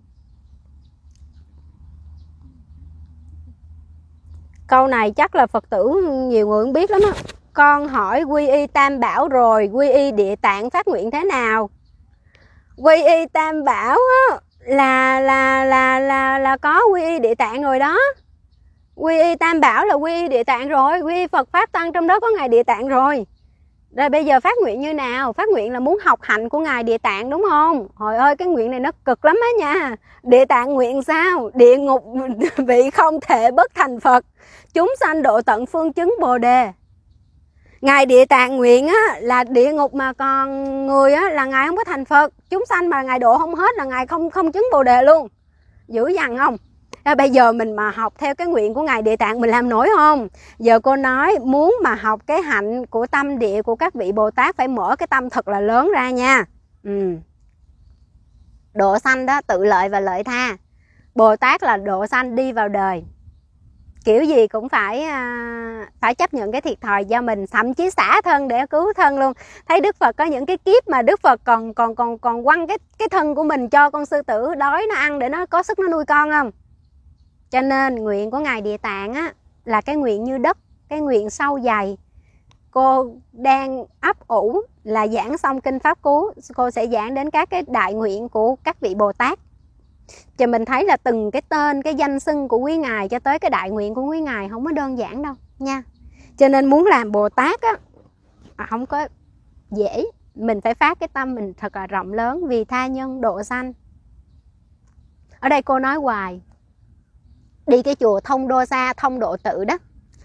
Câu này chắc là Phật tử nhiều người cũng biết lắm á. Con hỏi quy y Tam Bảo rồi, quy y Địa Tạng phát nguyện thế nào? Quy y Tam Bảo á là là là là là có quy y Địa Tạng rồi đó. Quy y Tam Bảo là quy y Địa Tạng rồi, quy y Phật Pháp Tăng trong đó có ngài Địa Tạng rồi. Rồi bây giờ phát nguyện như nào? Phát nguyện là muốn học hạnh của ngài Địa Tạng đúng không? Hồi ơi cái nguyện này nó cực lắm á nha. Địa Tạng nguyện sao? Địa ngục vị không thể bất thành Phật, chúng sanh độ tận phương chứng Bồ Đề. Ngài Địa Tạng nguyện á là địa ngục mà còn người á là ngài không có thành Phật, chúng sanh mà ngài độ không hết là ngài không không chứng Bồ Đề luôn. Dữ dằn không? À, bây giờ mình mà học theo cái nguyện của ngài Địa Tạng mình làm nổi không? Giờ cô nói muốn mà học cái hạnh của tâm địa của các vị Bồ Tát phải mở cái tâm thật là lớn ra nha. Ừ. Độ sanh đó tự lợi và lợi tha. Bồ Tát là độ sanh đi vào đời, kiểu gì cũng phải phải chấp nhận cái thiệt thòi do mình, thậm chí xả thân để cứu thân luôn. Thấy Đức Phật có những cái kiếp mà Đức Phật còn còn còn còn quăng cái cái thân của mình cho con sư tử đói nó ăn để nó có sức nó nuôi con không? Cho nên nguyện của ngài Địa Tạng á là cái nguyện như đất, cái nguyện sâu dày. Cô đang ấp ủ là giảng xong kinh Pháp Cú, cô sẽ giảng đến các cái đại nguyện của các vị Bồ Tát. Cho mình thấy là từng cái tên, cái danh xưng của quý ngài cho tới cái đại nguyện của quý ngài không có đơn giản đâu nha. Cho nên muốn làm Bồ Tát á không có dễ. Mình phải phát cái tâm mình thật là rộng lớn vì tha nhân độ sanh. Ở đây cô nói hoài, đi cái chùa Thông Đô Sa, thông độ tự đó.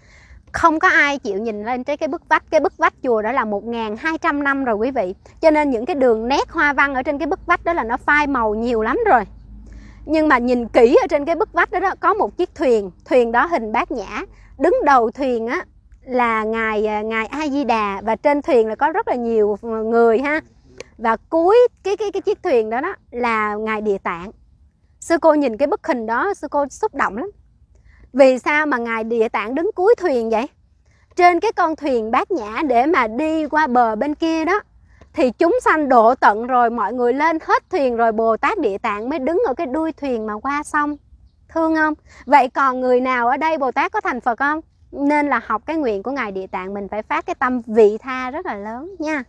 không có ai chịu nhìn lên tới cái bức vách. Cái bức vách chùa đó là một nghìn hai trăm năm rồi quý vị. Cho nên những cái đường nét hoa văn ở trên cái bức vách đó là nó phai màu nhiều lắm rồi. Nhưng mà nhìn kỹ ở trên cái bức vách đó, đó có một chiếc thuyền. Thuyền đó hình bát nhã. Đứng đầu thuyền á là ngài ngài A Di Đà, và trên thuyền là có rất là nhiều người ha. Và cuối cái cái cái chiếc thuyền đó đó là ngài Địa Tạng. Sư cô nhìn cái bức hình đó, sư cô xúc động lắm. Vì sao mà ngài Địa Tạng đứng cuối thuyền vậy? Trên cái con thuyền bát nhã để mà đi qua bờ bên kia đó thì chúng sanh độ tận rồi, mọi người lên hết thuyền rồi, Bồ Tát Địa Tạng mới đứng ở cái đuôi thuyền mà qua sông. Thương không? Vậy còn người nào ở đây Bồ Tát có thành Phật không? Nên là học cái nguyện của ngài Địa Tạng, mình phải phát cái tâm vị tha rất là lớn nha.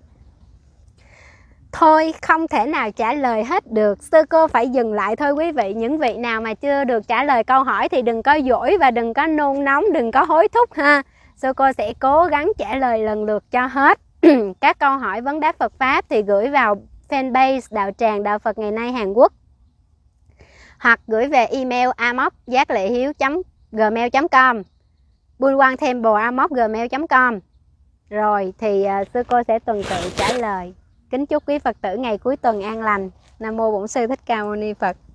Thôi không thể nào trả lời hết được, sư cô phải dừng lại thôi quý vị. Những vị nào mà chưa được trả lời câu hỏi thì đừng có dỗi và đừng có nôn nóng, đừng có hối thúc ha. Sư cô sẽ cố gắng trả lời lần lượt cho hết. Các câu hỏi vấn đáp Phật Pháp thì gửi vào fanpage Đạo Tràng Đạo Phật Ngày Nay Hàn Quốc, hoặc gửi về email amoc giác lệ hiếu gmail chấm com, bulwantemple gmail chấm com. Rồi thì uh, sư cô sẽ tuần tự trả lời. Kính chúc quý Phật tử ngày cuối tuần an lành. Nam mô Bổn Sư Thích Ca Mâu Ni Phật.